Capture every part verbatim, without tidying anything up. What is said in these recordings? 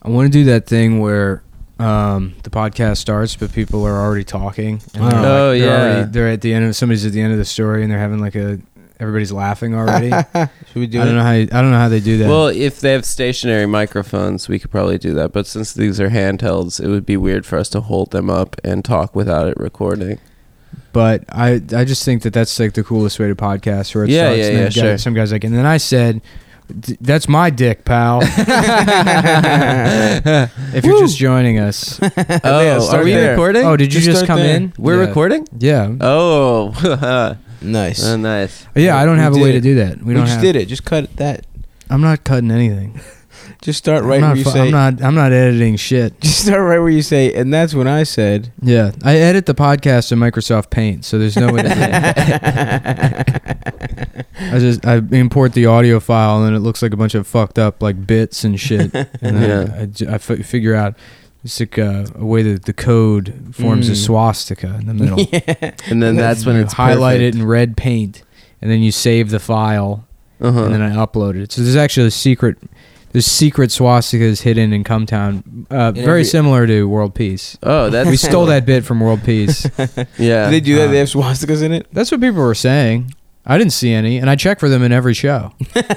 I want to do that thing where um, the podcast starts, but people are already talking. And Oh, they're like, oh they're yeah. already, they're at the end of somebody's at the end of the story, and they're having like a everybody's laughing already. Should we do I it? don't know how. You, I don't know how they do that. Well, if they have stationary microphones, we could probably do that. But since these are handhelds, it would be weird for us to hold them up and talk without it recording. But I, I just think that that's like the coolest way to podcast. Where it Yeah, starts yeah, and then yeah, guys- sure. Some guys like, and then I said, "D- "That's my dick, pal." If you're just joining us, Oh, start are we there. recording? oh, did you Just just start come there. in? We're Yeah. recording? Yeah, Oh, Nice. oh, nice. yeah. I don't We have a did way it. to do that. We, We don't just have. did it. Just cut that. I'm not cutting anything. Just start right I'm where not, you fu- say. I'm not. I'm not editing shit. Just start right where you say, and that's when I said. Yeah, I edit the podcast in Microsoft Paint, so there's no way. To I just I import the audio file, and then it looks like a bunch of fucked up like bits and shit, and then Yeah. I, I j- I f- figure out it's like uh, a way that the code forms a Mm. swastika in the middle. Yeah. And then that's when You it's highlight perfect. it in red paint, and then you save the file, Uh-huh. and then I upload it. So there's actually a secret. There's secret swastikas hidden in Cumtown, uh, In very every- similar to World Peace. Oh, that's We stole that bit from World Peace. Yeah. Do they do that? Uh, They have swastikas in it. That's what people were saying. I didn't see any, and I check for them in every show.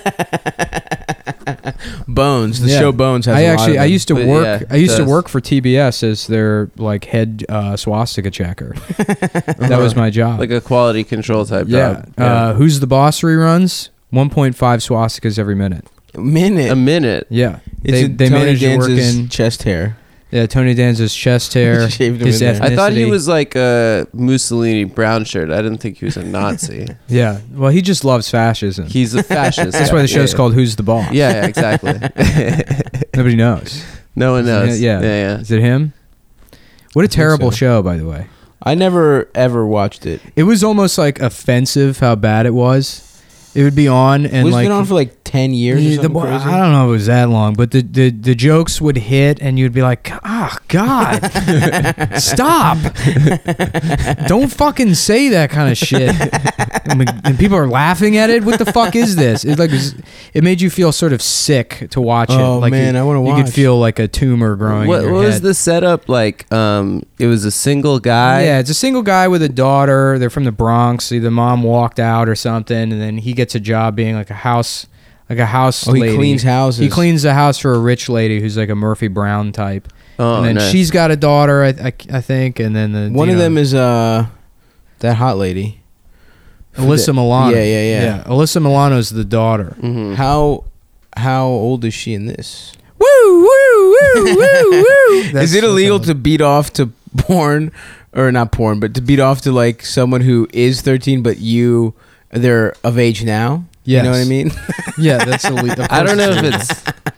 Bones. The Yeah. show Bones has. I a lot actually, of I them. used to But work. yeah, I used it to does. work for T B S as their like head uh, swastika checker. That was my job. like a quality control type yeah. job. Uh, Who's the Boss reruns? one point five swastikas every minute. minute. A minute. Yeah. It's they a they Tony managed to work Danza's in. chest hair. Yeah, Tony Danza's chest hair. Shaved him his in there. I thought he ethnicity. was like a Mussolini brown shirt. I didn't think he was a Nazi. Yeah. Well, he just loves fascism. He's a fascist. That's why the show's yeah. called Who's the Boss. Yeah, yeah, exactly. Nobody knows. No one knows. Yeah. Yeah, yeah. Is it him? What a terrible so. show, by the way. I never ever watched it. It was almost like offensive how bad it was. It would be on and Was like it been on for like ten years or the- something the- crazy? I don't know if it was that long, but the, the, the jokes would hit and you'd be like, oh God, stop. Don't fucking say that kind of shit. and, and people are laughing at it. What the fuck is this? It like it made you feel sort of sick to watch it. Oh, Like man, you, I wanna You watch. could feel like a tumor growing What, in your what was head. the setup like? Um, it was a single guy. Yeah, it's a single guy with a daughter. They're from the Bronx. The mom walked out or something, and then he gets a job being like a house, like a house Oh, he lady. cleans houses. He cleans the house for a rich lady who's like a Murphy Brown type. Oh, and then nice. she's got a daughter, I, I, I think, and then the One you of know, them is uh, that hot lady. Alyssa Milano. Yeah, yeah, yeah. Yeah, Alyssa Milano's the daughter. Mhm. How how old is she in this? Woo, woo, woo, woo, woo. Is it illegal to beat off to porn, or not porn, but to beat off to like someone who is thirteen, but you they're of age now? You know what I Yes. mean? Yeah, that's illegal. I don't know if it's.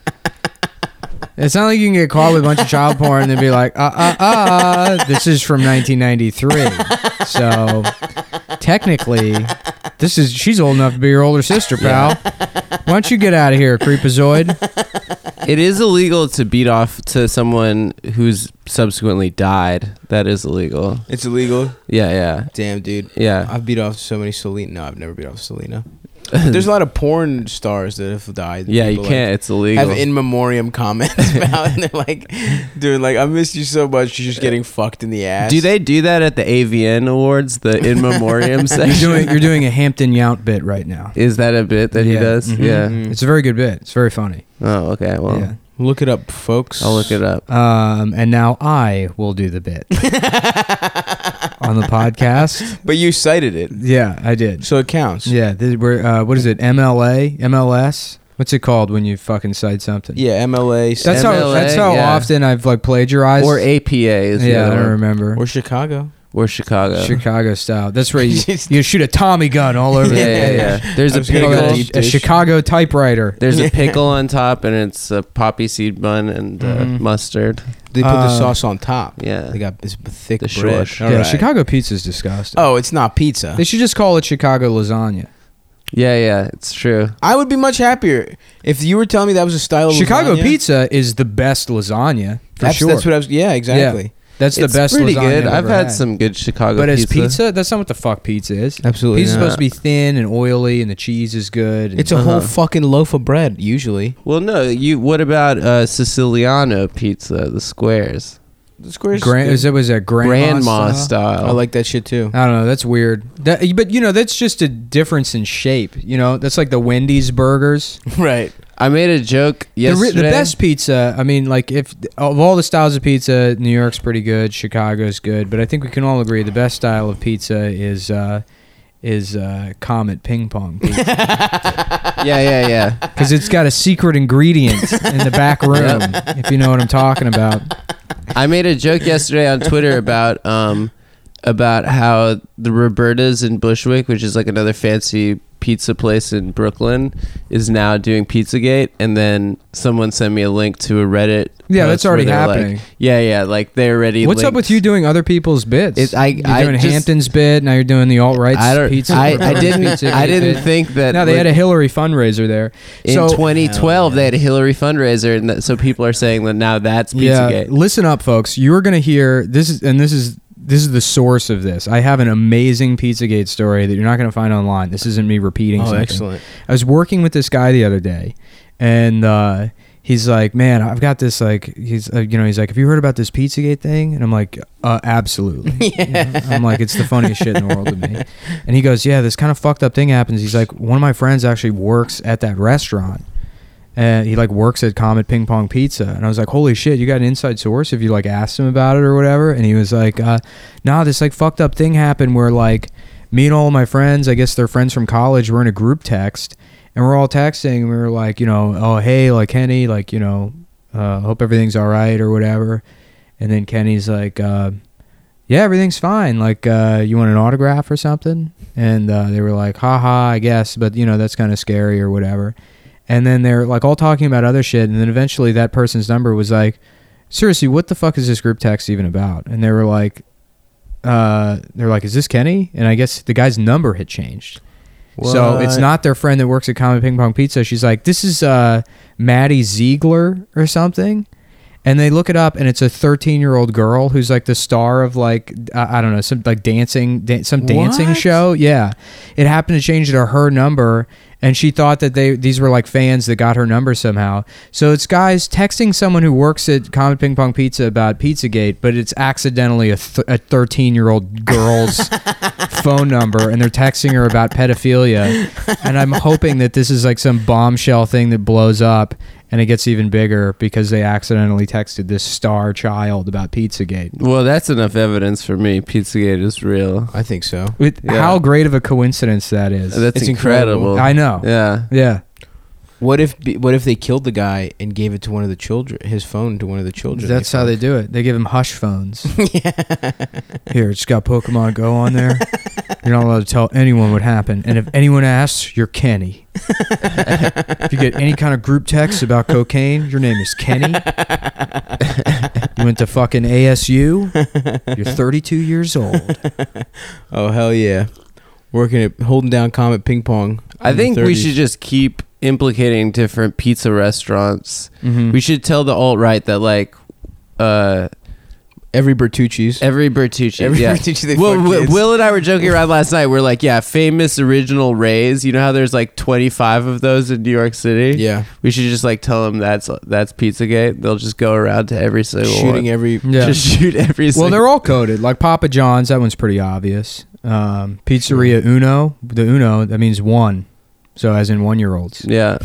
It's not like you can get caught with a bunch of child porn and then be like, uh, uh, uh, this is from nineteen ninety-three. So technically, this is she's old enough to be your older sister, pal. Why don't you get out of here, creepazoid? It is illegal to beat off to someone who's subsequently died. That is illegal. It's illegal. Yeah, yeah, Damn, dude. yeah. I've beat off so many Selena. No, I've never beat off Selena. There's a lot of porn stars that have died. Yeah, you People, can't. like, It's illegal. have in memoriam comments about, and they're like, dude, like I miss you so much. You're just getting fucked in the ass. Do they do that at the A V N Awards, the in memoriam You're section? doing you're doing a Hampton Yount bit right now. Is that a bit that he Yeah. does? Mhm. Yeah. Mhm. It's a very good bit. It's very funny. Oh, okay. Well, Yeah. Look it up, folks. I'll look it up. Um, and now I will do the bit on the podcast. But you cited it, Yeah, I did. so it counts. Yeah, this, we're, uh, what is it? M L A, M L S. What's it called when you fucking cite something? Yeah, M L A. That's M how. L A, That's how yeah. often I've like plagiarized. Or A P A is the yeah, I other don't one. remember. or Chicago. Or Chicago. Chicago style. That's where you, you shoot a Tommy gun all over Yeah, the yeah, page. yeah. There's I a was gonna Call go pickle. that deep a, a dish. Chicago typewriter. There's Yeah. a pickle on top, and it's a poppy seed bun and uh, Mhm. mustard. They put the Uh, sauce on top. Yeah. They got this thick The bread. shush. All yeah, right. Chicago pizza is disgusting. Oh, it's not pizza. They should just call it Chicago lasagna. Yeah, yeah, it's true. I would be much happier if you were telling me that was a style of Chicago lasagna. pizza is the best lasagna for That's, sure. that's what I was. Yeah, exactly. That's the It's best pretty lasagna good. I've, I've ever had some good Chicago But as pizza. pizza, that's not what the fuck pizza is. Absolutely Pizza's not. supposed to be thin and oily, and the cheese is good. And It's a Uh-huh. whole fucking loaf of bread usually. Well, no, you. What about uh, Siciliano pizza, the squares, The squares. Gran- is it was a grandma, grandma style? style? I like that shit too. I don't know. That's weird. That, but you know, that's just a difference in shape. You know, that's like the Wendy's burgers. Right. I made a joke The, re- yesterday. the best pizza. I mean, like if of all the styles of pizza, New York's pretty good. Chicago's good, but I think we can all agree the best style of pizza is uh, is uh, Comet Ping Pong pizza Yeah, yeah, yeah. because it's got a secret ingredient in the back room. If you know what I'm talking about. I made a joke yesterday on Twitter about um about how the Roberta's in Bushwick, which is like another fancy pizza place in Brooklyn, is now doing Pizzagate, and then someone sent me a link to a Reddit. Yeah, post that's already where they're like- happening. yeah, yeah, like they already. What's up linked- with you doing other people's bits? It- I- you're I doing just- Hampton's bit. Now you're doing the alt right I don't. pizza. I, I didn't. Pizzagate I didn't bit. think that. No, they had a Hillary fundraiser there. in so, twenty twelve. Hell yeah. They had a Hillary fundraiser, and that, so people are saying that now that's yeah, Pizzagate. listen up, folks. You're gonna hear this is, and this is this is the source of this. I have an amazing Pizzagate story that you're not gonna find online. This isn't me repeating. Oh, something. excellent. I was working with this guy the other day, and uh, he's like, "Man, I've got this like." He's uh, you know, he's like, "Have you heard about this Pizzagate thing?" And I'm like, uh, "Absolutely." You know? I'm like, "It's the funniest shit in the world to me." And he goes, "Yeah, this kind of fucked up thing happens." He's like, "One of my friends actually works at that restaurant." And he like works at Comet Ping Pong Pizza, and I was like, "Holy shit, you got an inside source?" If you like asked him about it or whatever, and he was like, uh, "Nah, this like fucked up thing happened where like me and all of my friends, I guess they're friends from college, were in a group text, and we're all texting, and we were like, you know, oh hey, like Kenny, like you know, uh, hope everything's all right or whatever," and then Kenny's like, uh, "Yeah, everything's fine. Like, uh, you want an autograph or something?" And uh, they were like, "Haha, I guess, but you know, that's kind of scary or whatever." And then they're like all talking about other shit, and then eventually that person's number was like, "Seriously, what the fuck is this group text even about?" And they were like, uh, "They're like, is this Kenny?" And I guess the guy's number had changed, so it's What? not their friend that works at Comet Ping Pong Pizza. She's like, "This is uh, Maddie Ziegler or something." And they look it up, and it's a thirteen-year-old girl who's like the star of like I, I don't know some like dancing dan- some dancing What? show. Yeah, it happened to change to her number, and she thought that they these were like fans that got her number somehow. So it's guys texting someone who works at Comet Ping Pong Pizza about Pizzagate, but it's accidentally a th- a thirteen-year-old girl's phone number, and they're texting her about pedophilia. And I'm hoping that this is like some bombshell thing that blows up. And it gets even bigger because they accidentally texted this star child about Pizzagate. Well, that's enough evidence for me. Pizzagate is real. I think so. With Yeah. How great of a coincidence that is. That's It's incredible. incredible. I know. Yeah. Yeah. What if what if they killed the guy and gave it to one of the children, his phone to one of the children? That's how they do it. They give him hush phones. Here, it's got Pokemon Go on there. You're not allowed to tell anyone what happened. And if anyone asks, you're Kenny. If you get any kind of group text about cocaine, your name is Kenny. You went to fucking A S U. You're thirty-two years old. Oh hell yeah! Working at holding down Comet Ping Pong. I in the think we thirties. should just keep implicating different pizza restaurants. Mm-hmm. We should tell the alt-right that, like, uh, every Bertucci's. every Bertucci. Every yeah. Bertucci they Well, fuck Will, kids. Will and I were joking around last night. We're like, yeah, famous original Rays. You know how there's like twenty-five of those in New York City? Yeah, We should just like tell them that's that's Pizzagate. They'll just go around to every single shooting one. every. Yeah. Just shoot every Well, single they're all coded. Like Papa John's, that one's pretty obvious. Um, Pizzeria Uno, the Uno, that means one. So as in one-year-olds. Yeah.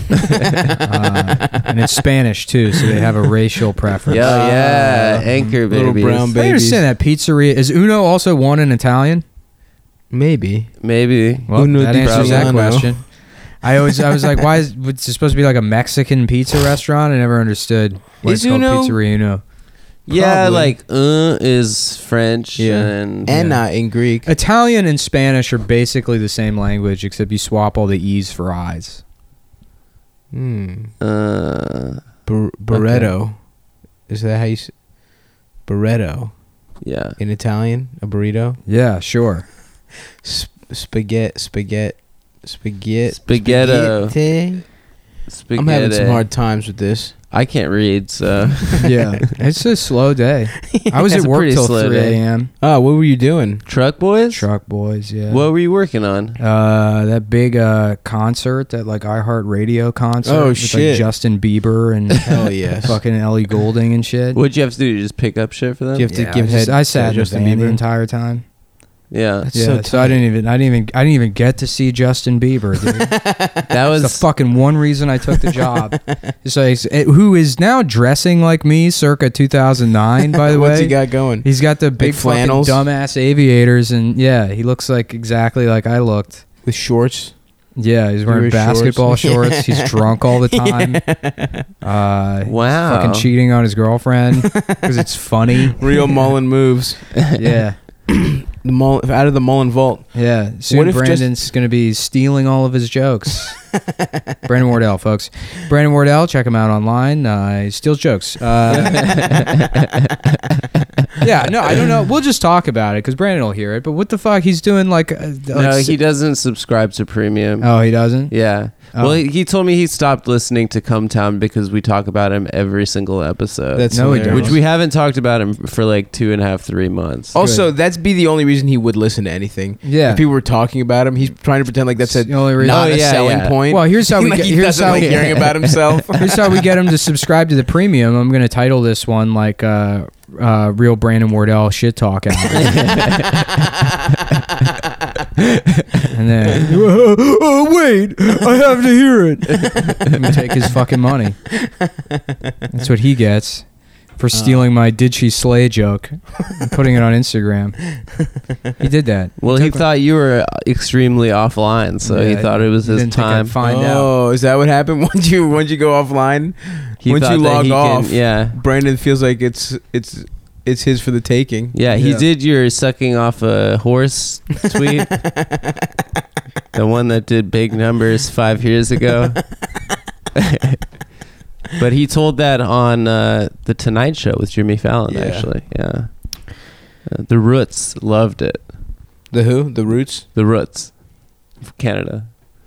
uh, and it's Spanish, too, so they have a racial preference. Yeah, yeah. Ah, Anchor little babies. brown I babies. understand that. Pizzeria. Is Uno also one in Italian? Maybe. Maybe. Well, Uno that di answers that Milano. question. I always, I was like, why is it's supposed to be like a Mexican pizza restaurant? I never understood why Is it's called Uno? Pizzeria Uno. Yeah, Probably. like uh is French Yeah. and And Yeah. not in Greek. Italian and Spanish are basically the same language, except you swap all the E's for I's. Hmm. uh Bar- Barretto. Is that how you say? Barretto yeah. in Italian? A burrito? Yeah, sure. Sp- spaghetti. Spaghetti. Spaghetti. Spaghetto. Spaghetti. Spaghetti. I'm having some hard times with this. I can't read, so Yeah, it's a slow day. I was It's at a work pretty till slow three day. a.m. Oh, what were you doing? Truck Boys. Truck boys, yeah. What were you working on? Uh, that big uh concert, that like iHeartRadio concert. Oh, with, shit. Like Justin Bieber and Hell yes. fucking Ellie Goulding and shit. What'd you have to do? Just pick up shit for them? Do you have to Yeah, give I, just, head I to sat in the Justin van the Bieber? entire time. Yeah, That's Yeah, so so, tight. I didn't even, I didn't even, I didn't even get to see Justin Bieber. Dude. that was That's the fucking one reason I took the job. It's like, it- who is now dressing like me, circa two thousand nine. By the What's way, he got going? he's got the big fucking flannels? dumbass aviators, and yeah, he looks like exactly like I looked. With shorts? Yeah, he's You wearing wear basketball shorts? shorts. He's drunk all the time. Uh, he's Wow. fucking cheating on his girlfriend because it's funny. Real Mullen moves. Yeah, The Mullen, out of the Mullen vault. yeah. Soon What if just- Brandon's going to be stealing all of his jokes. Brandon Wardell, folks. Brandon Wardell, check him out online. Uh, he steals jokes. Uh, yeah, no, I don't know. We'll just talk about it because Brandon will hear it. But what the fuck? He's doing like. Uh, no. like He doesn't subscribe to premium. Oh, he doesn't? Yeah. Oh. Well, he, he told me he stopped listening to Come Town because we talk about him every single episode. That's No, he hilarious. which we haven't talked about him for like two and a half, three months. Also, that's be the only reason he would listen to anything. Yeah. If people were talking about him, he's trying to pretend like that's a, the only reason. not Oh, a yeah, selling yeah. point. Well, here's how we like get. he Here's doesn't how like we hearing about himself. Here's how we get him to subscribe to the premium. I'm going to title this one like uh, uh, Real Brandon Wardell Shit Talk Hour. And then, oh, oh, wait, I have to hear it. Let me take his fucking money. That's what he gets for stealing my "Did she slay" joke and putting it on Instagram. He did that. well, he thought you were extremely offline, so he Yeah, thought it was he his didn't think I'd time. find out. Oh, is that what happened once you once you go offline? He once thought you that log he off, can- yeah. Brandon feels like it's it's it's his for the taking. Yeah, he Yeah. did your sucking off a horse tweet. The one that did big numbers five years ago. But he told that on uh, The Tonight Show with Jimmy Fallon, Yeah. actually. Yeah. Uh, the Roots loved it. The who? The Roots? The Roots. Canada.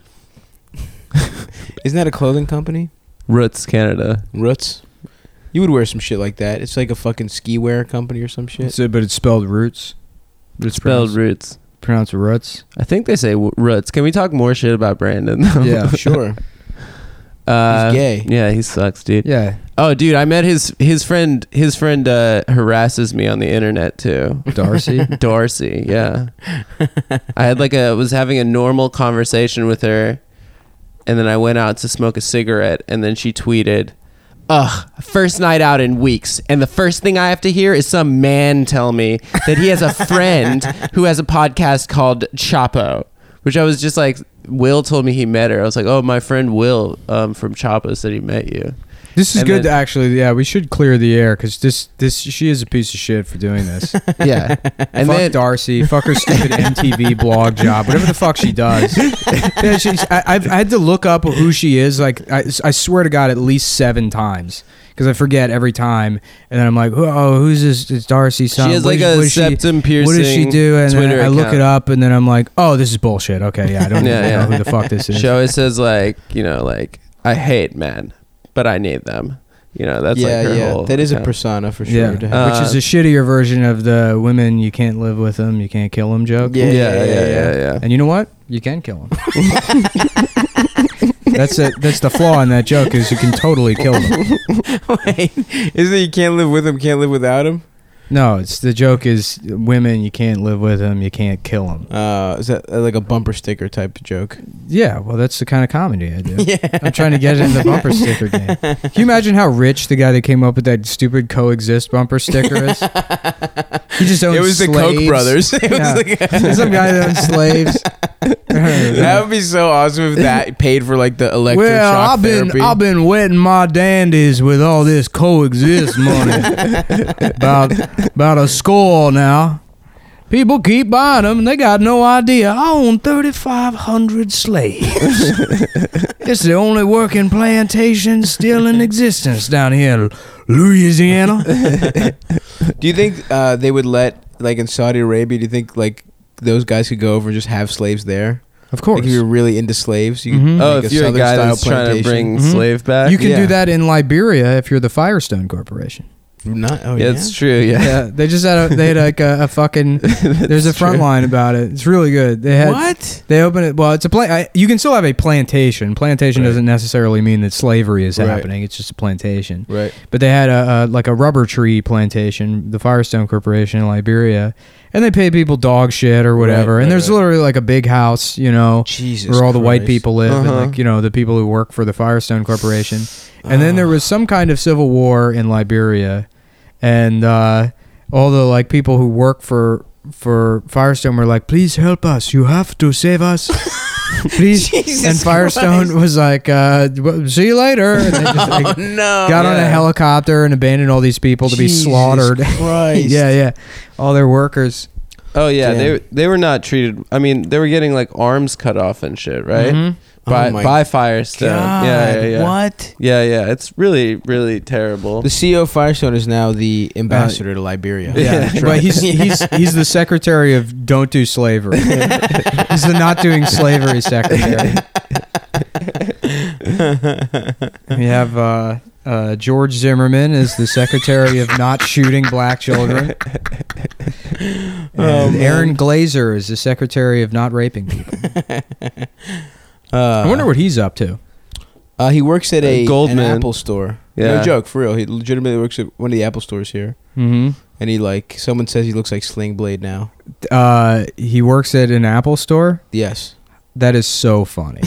Isn't that a clothing company? Roots, Canada. Roots? You would wear some shit like that. It's like a fucking ski wear company or some shit. So, but it's spelled roots. But it's Spelled pronounced, Roots. pronounced roots. I think they say w- Roots. Can we talk more shit about Brandon? though? Yeah. Sure. Uh, He's gay. Yeah, he sucks, dude. Yeah. Oh, dude, I met his his friend. His friend uh, harasses me on the internet too. Darcy. Darcy, yeah. I had like a was having a normal conversation with her, and then I went out to smoke a cigarette, and then she tweeted, "Ugh, first night out in weeks, and the first thing I have to hear is some man tell me that he has a friend who has a podcast called Chapo." Which I was just like, Will told me he met her. I was like, oh, my friend Will um, from Chapo said he met you. This is And good. then- to actually, yeah, we should clear the air because this, this, she is a piece of shit for doing this. Yeah. And fuck then Darcy. Fuck her stupid M T V blog job. Whatever the fuck she does. Yeah, she's, I, I've I had to look up who she is. Like I, I swear to God, at least seven times because I forget every time. And then I'm like, oh, who's this? It's Darcy. Son. she has What like is- a what is she- septum piercing. What does she do? And then Twitter I look account. it up, and then I'm like, oh, this is bullshit. Okay, yeah, I don't Yeah, even yeah. know who the fuck this is. She always says like, you know, like I hate men, but I need them. You know, that's yeah, like her yeah. whole. That is a account. persona for sure. Yeah, to have. which is a shittier version of the women you can't live with them, you can't kill them joke. Yeah, Yeah, yeah, yeah, yeah. yeah. And you know what? You can kill them. that's it. That's the flaw in that joke is you can totally kill them. Wait, isn't it you can't live with him, can't live without him? No, it's the joke is women you can't live with them, you can't kill them. Uh, is that uh, like a bumper sticker type of joke? Yeah, well, that's the kind of comedy I do. Yeah. I'm trying to get in the bumper sticker game. Can you imagine how rich the guy that came up with that stupid coexist bumper sticker is? He just owns It was the slaves. Koch brothers. It Yeah. was like There's some guy that owns slaves. that would be so awesome if that paid for like the electric Well, shock I've been therapy. I've been wetting my dandies with all this coexist money. about about a score now. People keep buying them, and they got no idea. I own thirty-five hundred slaves. It's the only working plantation still in existence down here in Louisiana. Do you think uh, they would let like in Saudi Arabia? Do you think like those guys could go over and just have slaves there? Of course. Like if you're really into slaves, you Mhm. could Oh, make if you're a Southern guy style that's trying to plantation. bring Mhm. slave back. You can Yeah. do that in Liberia if you're the Firestone Corporation. Not, oh yeah, yeah, it's true. Yeah. Yeah, they just had a they had like a, a fucking. There's a front true. line about it. It's really good. They had What? they open it. Well, it's a plant. You can still have a plantation. Plantation Right. doesn't necessarily mean that slavery is Right. happening. It's just a plantation. Right. But they had a, a like a rubber tree plantation, the Firestone Corporation in Liberia, and they pay people dog shit or whatever. Right, right, and there's right. literally like a big house, you know, Jesus. where all the white Christ. people live, and Uh-huh. like you know the people who work for the Firestone Corporation. And then there was some kind of civil war in Liberia, and uh, all the like people who work for for Firestone were like, "Please help us! You have to save us, please!" Jesus and Firestone Christ. was like, uh, "W- "See you later." And they just, like, Oh no! got on a Yeah. helicopter and abandoned all these people to be Jesus slaughtered. Christ. yeah, yeah, all their workers. Oh yeah, Damn. they they were not treated. I mean, they were getting like arms cut off and shit, right? Mhm. By Oh my by Firestone. God, Yeah, yeah, yeah. What? Yeah, yeah. It's really, really terrible. The C E O of Firestone is now the ambassador to Liberia. Yeah, that's but he's he's he's the secretary of Don't Do Slavery. He's the Not Doing Slavery secretary. We have uh, uh, George Zimmerman as the secretary of Not Shooting Black Children. And man. Aaron Glazer is the secretary of Not Raping People. Uh, I wonder what he's up to. Uh, he works at Uh, a Goldman. an Apple store. Yeah. No joke, for real. He legitimately works at one of the Apple stores here. Mm-hmm. And he like someone says he looks like Sling Blade now. Uh, he works at an Apple store. Yes. That is so funny.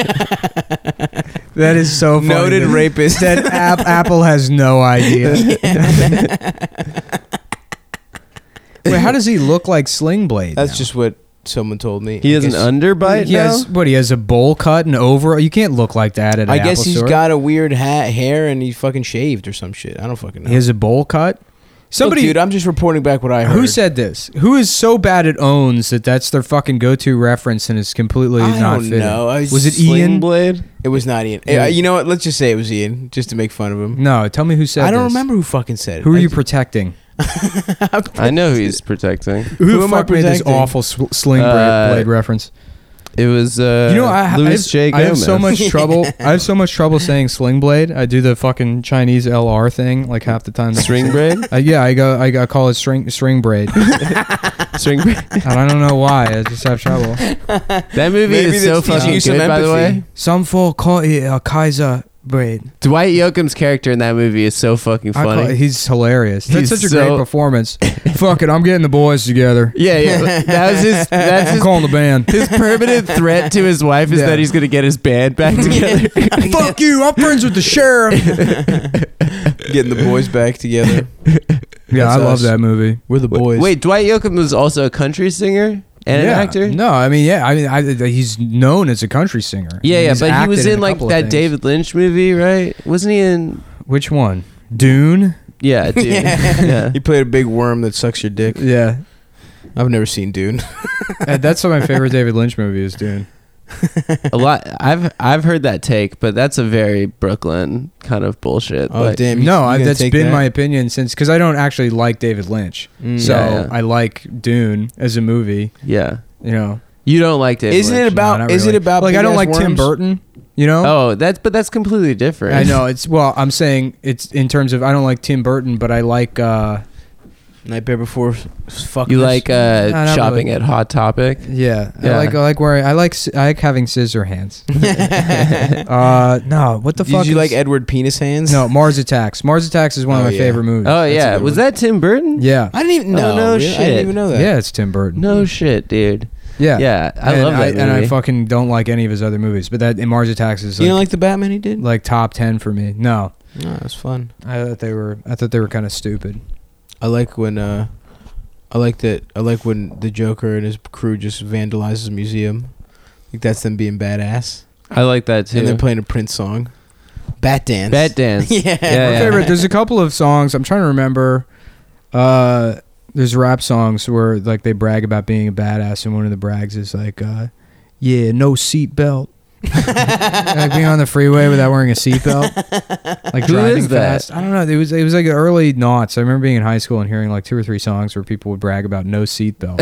That is so funny. Noted that, rapist. That App, Apple has no idea. Wait, how does he look like Sling Blade? That's now? just what someone told me. He I has an guess- underbite He has now? what? He has a bowl cut and overall. You can't look like that at an I guess Apple he's store. got a weird hat, hair, and he fucking shaved or some shit. I don't fucking know. He has a bowl cut. Somebody, Look, dude, I'm just reporting back what I heard. who said this? Who is so bad at owns that that's their fucking go-to reference and it's completely I not don't fitting? know. I Was it Sling Ian? Blade? It was not Ian. Yeah. Uh, you know what? Let's just say it was Ian, just to make fun of him. No, tell me who said I don't this. remember who fucking said it. Who are I you just- protecting? I know who he's protecting. Who, Who the am I fuck made this protecting? awful sw- Sling Blade, Uh, blade reference? It was uh, You know, I, I, Louis have, J. I have Gomez. so much trouble. I have so much trouble saying Sling Blade. I do the fucking Chinese L R thing like half the time. String braid? Uh, yeah, I go. I, I call it string string braid, String braid? and I don't know why. I just have trouble. That movie Maybe is so that's teaching fucking you some good, by the empathy. way. Some folk call it a Kaiser braid. Dwight Yoakam's character in that movie is so fucking I call funny. it, he's hilarious. That's He's such a so- great performance. Fuck it, I'm getting the boys together. yeah, yeah. That was his. That's I'm his, calling the band. his permanent threat to his wife is Yeah. that he's gonna get his band back together. Fuck you! I'm friends with the sheriff. Getting the boys back together. Yeah, I That's love us. that movie. We're the boys. Wait, Dwight Yoakam was also a country singer and yeah. an actor. No, I mean, yeah, I mean, I, he's known as a country singer. Yeah, yeah, He's but he acted was a in like couple of that things. David Lynch movie, right? Wasn't he in? Which one? Dune. Yeah, dude. yeah. He played a big worm that sucks your dick. Yeah, I've never seen Dune. Uh, that's what my favorite David Lynch movie is. Dune. A lot. I've I've heard that take, but that's a very Brooklyn kind of bullshit. Oh like, damn! you- No, you I, gonna that's take been that? my opinion since because I don't actually like David Lynch, Mm. so Yeah, yeah. I like Dune as a movie. Yeah. You know, You don't like David Isn't Lynch. it about? No, not is really. it about? like I don't big-ass like Tim worms? Burton? You know. Oh, that's but that's completely different. I know it's well. I'm saying it's in terms of I don't like Tim Burton, but I like. uh Nightmare Before fuck. You like uh, Nah, not shopping really. at Hot Topic? Yeah, I Yeah. like I like wearing I like s- I like having scissor hands. uh no, what the Did fuck? you is- like Edward Penis Hands? No, Mars Attacks. Mars Attacks is one Oh, of my yeah. favorite movies. Oh That's a yeah, good was one. that Tim Burton? Yeah, I didn't even Oh, know. no really? I shit. didn't even know that. yeah, it's Tim Burton. No shit, dude. Yeah, Yeah, I and love that I, movie. And I fucking don't like any of his other movies, but that in Mars Attacks is You like, don't like the Batman he did? like top ten for me. No, No, that's fun. I thought they were I thought they were kind of stupid. I like when uh, I like that. I like when the Joker and his crew just vandalizes a museum. Like that's them being badass. I like that too. And they're playing a Prince song. Bat Dance. Bat Dance. Yeah. Yeah, My yeah. favorite. There's a couple of songs I'm trying to remember. Uh, there's rap songs where like they brag about being a badass, and one of the brags is like, uh, "Yeah, no seat belt, Like being on the freeway without wearing a seatbelt, like Who driving is that? fast. I don't know. It was it was like early noughts. I remember being in high school and hearing like two or three songs where people would brag about no seatbelt.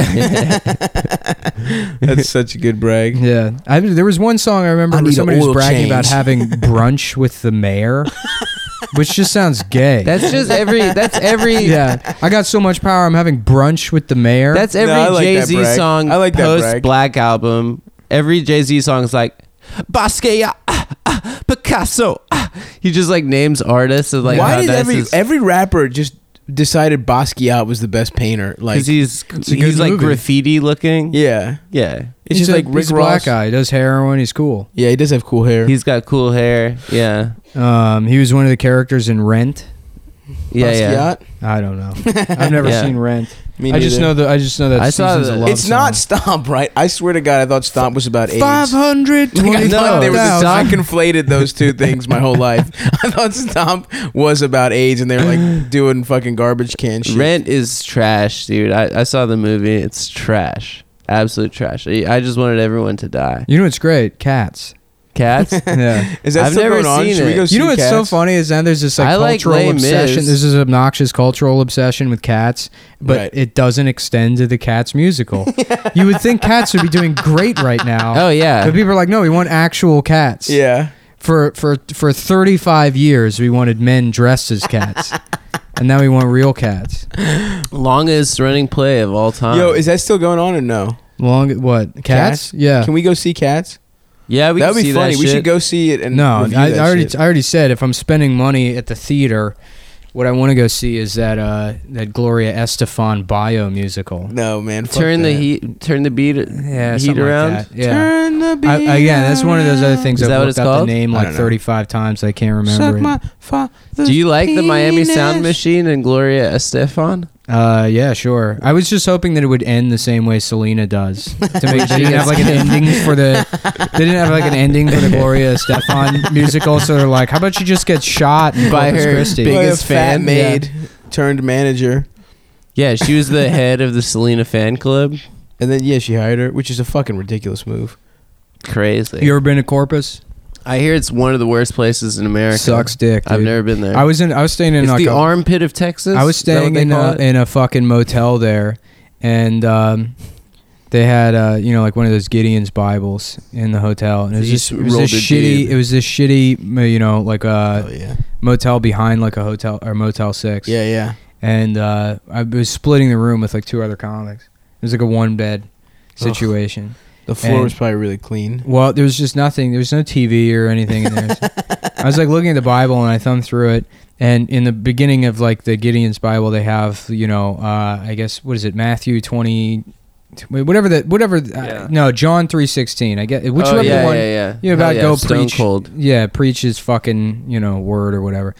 That's such a good brag. Yeah, I, there was one song I remember I where need somebody an was oil bragging about change. having brunch with the mayor, which just sounds gay. That's just every. That's every. yeah, I got so much power. I'm having brunch with the mayor. That's No, every I like that Jay Z brag. song I like that post brag. Black Album. Every Jay Z song is like Basquiat, ah, ah, Picasso. Ah. He just like names artists and like Why how did nice every his- every rapper just decided Basquiat was the best painter? Like, Because he's It's a he's good like movie. graffiti looking. yeah, Yeah. it's He's just a- like Rick he's a black Ross. guy. He does heroin. He's cool. Yeah, he does have cool hair. He's got cool hair. Yeah. Um, he was one of the characters in Rent. Yeah, yeah. Basquiat? I don't know. I've never Yeah. seen Rent. Me I just neither. know that. I just know that. I saw Seasons the- of Love It's not song. Stomp, right? I swear to God, I thought Stomp was about AIDS. Five hundred Like, I twenty thought they were the, thousand. I conflated those two things my whole life. I thought Stomp was about AIDS, and they were like doing fucking garbage can shit. Rent is trash, dude. I, I saw the movie. It's trash. Absolute trash. I I just wanted everyone to die. You know what's great? Cats. Cats? Yeah. Is that I've still never going on? seen Should we it. go see You know what's so Cats? funny is now there's this like I like cultural Les obsession. Mis. There's this obnoxious cultural obsession with Cats, but Right. it doesn't extend to the Cats musical. You would think Cats would be doing great right now. Oh, yeah. But people are like, no, we want actual cats. Yeah. For for for thirty-five years, we wanted men dressed as cats, and now we want real cats. Longest running play of all time. Yo, is that still going on or no? Long what? Cats? Cats? Yeah. Can we go see Cats? yeah, we That can would be see funny. that We shit. should go see it and No, review I, that I already shit. I already said if I'm spending money at the theater, what I want to go see is that uh, that Gloria Estefan bio musical. No, man. fuck Turn the that. heat, turn the beat, Yeah, heat something around. like that. Yeah. Turn the beat I, again, that's one of those other things Is that I've what looked it's up called? the name I like don't know. thirty-five times. I can't remember Suck it. my father's Do you like the Miami Sound penis. Machine and Gloria Estefan? Uh, yeah, sure. I was just hoping that it would end the same way Selena does. To make they didn't have like an ending for the they didn't have like an ending for the Gloria Estefan musical. So they're like, how about you just get shot in By Corpus her Christi? big- Like a biggest fat fan, maid turned manager. Yeah, she was the head of the Selena fan club. And then, yeah, she hired her, which is a fucking ridiculous move. Crazy. You ever been to Corpus? I hear it's one of the worst places in America. Sucks dick. I've dude. never been there. I was in. I was staying in it's like the a, armpit of Texas. I was Is that what staying they in call a, it? in a fucking motel there, and um, they had uh, you know like one of those Gideon's Bibles in the hotel, and it was So you just it was rolled this a shitty. dude. It was this shitty, uh, you know, like a oh, yeah. motel behind like a hotel or Motel Six. Yeah, yeah. And uh, I was splitting the room with like two other comics. It was like a one bed situation. The floor And- was probably really clean. Well, there was just nothing. There was no T V or anything in there. I was like looking at the Bible and I thumbed through it. And in the beginning of like the Gideon's Bible, they have, you know, uh, I guess, what is it? Matthew twenty, whatever that, whatever. Yeah. Uh, no, John three sixteen. I get oh, whichever yeah, one. yeah, yeah. You know, about Hell yeah, go Stone preach. Cold. Yeah, preach his fucking, you know, word or whatever.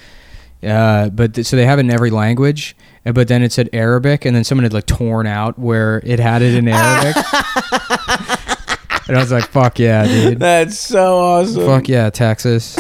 Uh, but th- so they have it in every language, uh, but then it said Arabic, and then someone had like torn out where it had it in Arabic. And I was like, fuck yeah, dude. That's so awesome. Fuck yeah, Texas.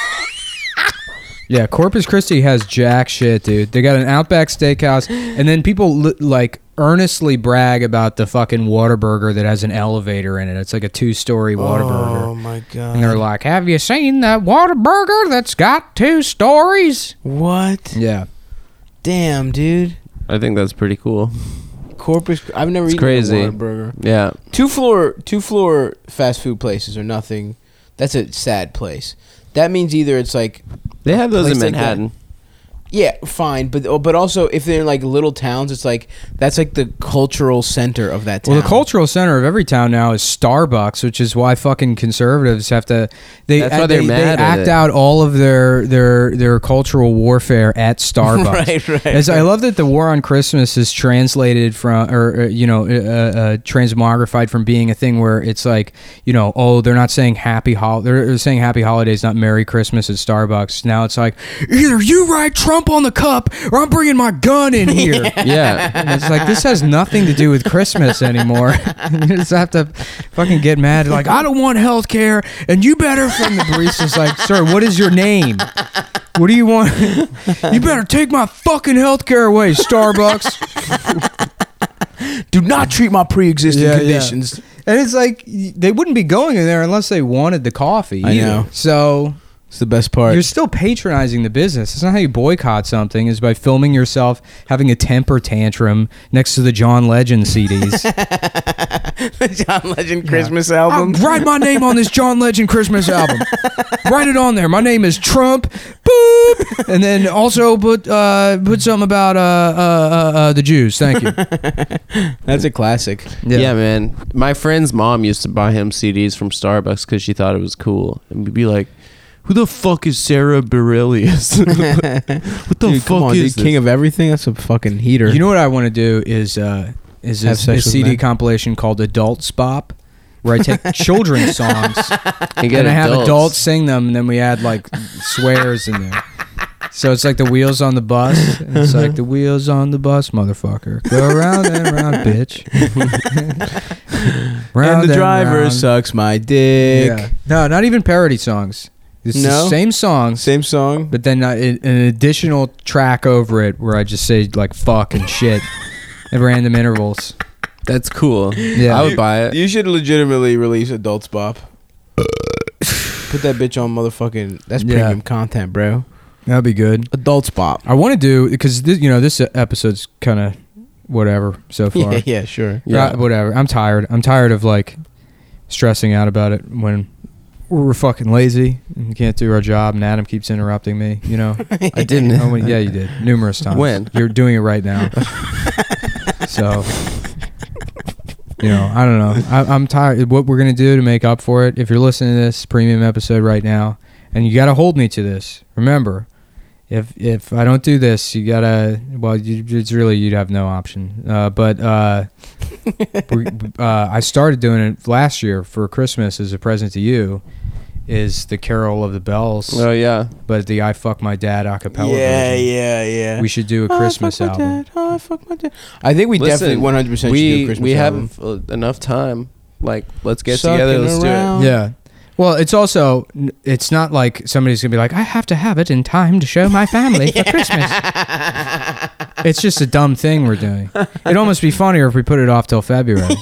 Yeah, Corpus Christi has jack shit, dude. They got an Outback Steakhouse, and then people li- like earnestly brag about the fucking Whataburger that has an elevator in it. It's like a two-story Whataburger. Oh, my God. And they're like, have you seen that Whataburger that's got two stories? What? Yeah. Damn, dude. I think that's pretty cool. Corpus. I've never It's eaten crazy. a Whataburger. Yeah. Two floor, two floor fast food places are nothing. That's a sad place. That means either it's like, They have those in Place like that. Manhattan. yeah, fine, but but also if they're in like little towns, it's like that's like the cultural center of that town. Well, the cultural center of every town now is Starbucks, which is why fucking conservatives have to. They That's why they, they're mad they at act it. out all of their their their cultural warfare at Starbucks. right, right. As I love that the war on Christmas is translated from, or uh, you know, uh, uh, transmogrified from being a thing where it's like, you know, oh, they're not saying happy hol, they're saying happy holidays, not Merry Christmas at Starbucks. Now it's like, either you write Trump on the cup, or I'm bringing my gun in here. Yeah. And it's like, this has nothing to do with Christmas anymore. You just have to fucking get mad. Like, I don't want health care, and you better, from the barista's like, sir, what is your name? What do you want? You better take my fucking health care away, Starbucks. Do not treat my pre-existing Yeah, yeah. conditions. And it's like they wouldn't be going in there unless they wanted the coffee. I either. know. So It's the best part. you're still patronizing the business. It's not how you boycott something. Is by filming yourself having a temper tantrum next to the John Legend C Ds. The John Legend Christmas I'll album. write my name on this John Legend Christmas album. Write it on there. My name is Trump. Boop. And then also put uh, put something about uh, uh, uh, uh, the Jews. Thank you. That's a classic. Yeah. man. My friend's mom used to buy him C Ds from Starbucks because she thought it was cool, and we'd be like, "Who the fuck is Sarah Bareilles? What the Dude, fuck come on, is dude. King this?" of everything. That's a fucking heater. You know what I want to do is uh, is Have a, a sex with C D men? compilation called Adult Spop, where I take children's songs And get and I have adults. adults sing them, and then we add like swears in there. So it's like the wheels on the bus. And it's like the wheels on the bus, motherfucker. Go around and around, bitch. Round and the driver round. sucks my dick. Yeah. No, not even parody songs. It's the No? same songs, Same song. but then uh, an an additional track over it where I just say like fuck and shit at random intervals. That's cool. Yeah. I would buy it. You should legitimately release Adults Bop. Put that bitch on motherfucking. That's Yeah. premium content, bro. That'd be good. Adults Bop. I want to do because this, you know, this episode's kind of whatever so far. Yeah, yeah, sure. Yeah, Yeah. whatever. I'm tired. I'm tired of like stressing out about it when we're fucking lazy and we can't do our job. And Adam keeps interrupting me. You know, I didn't. oh, well, yeah, you did numerous times. When? You're doing it right now. So, you know, I don't know. I, I'm tired. What we're gonna do to make up for it? If you're listening to this premium episode right now, and you gotta hold me to this. Remember, if if I don't do this, you gotta. Well, you, it's really you'd have no option. Uh, but uh, we, uh, I started doing it last year for Christmas as a present to you. Is the Carol of the Bells, Oh yeah. but the I Fuck My Dad a cappella Yeah, version. yeah, yeah. We should do a Oh, I Christmas fuck my album. dad. Oh, I fuck my dad. I think we Listen, definitely one hundred percent should do We a Christmas we album. have uh, enough time. Like, let's get Sucking together. Let's around. do it. Yeah. Well, it's also, it's not like somebody's going to be like, I have to have it in time to show my family for Christmas. It's just a dumb thing we're doing. It'd almost be funnier if we put it off till February.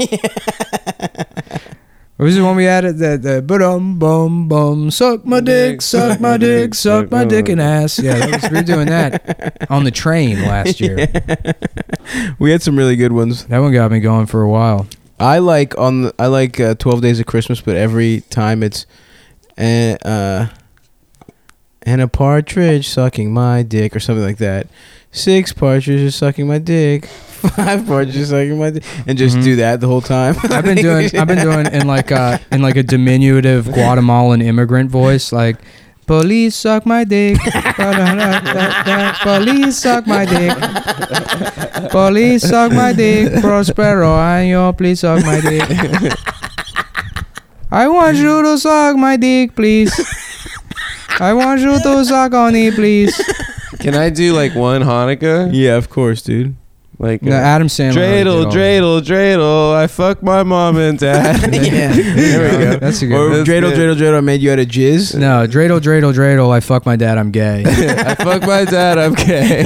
What was the one we added? The, the ba-dum, bum, bum, suck my dick, suck my dick, suck my dick and ass. Yeah, that was, we were doing that on the train last year. We had some really good ones. That one got me going for a while. I like on the, I like uh, twelve Days of Christmas, but every time it's uh, uh and a partridge sucking my dick or something like that. Six partridges sucking my dick. Five partridges sucking my dick, and just Mhm. do that the whole time. I've been doing I've been doing in like uh in like a diminutive Guatemalan immigrant voice, like police suck my dick. Police suck my dick. Police suck my dick. Prospero año, please suck my dick. I want you to suck my dick, please. I want you to suck on it, please. Can I do like one Hanukkah? Yeah, of course, dude. Like No, uh, Adam Sandler. already dreidel, did all dreidel, dreidel. I fuck my mom and dad. Yeah, that. there we go. That's a good Or one. That's dreidel, good. dreidel, dreidel. I made you out of jizz. No, dreidel, dreidel, dreidel. I fuck my dad. I'm gay. I fuck my dad. I'm gay.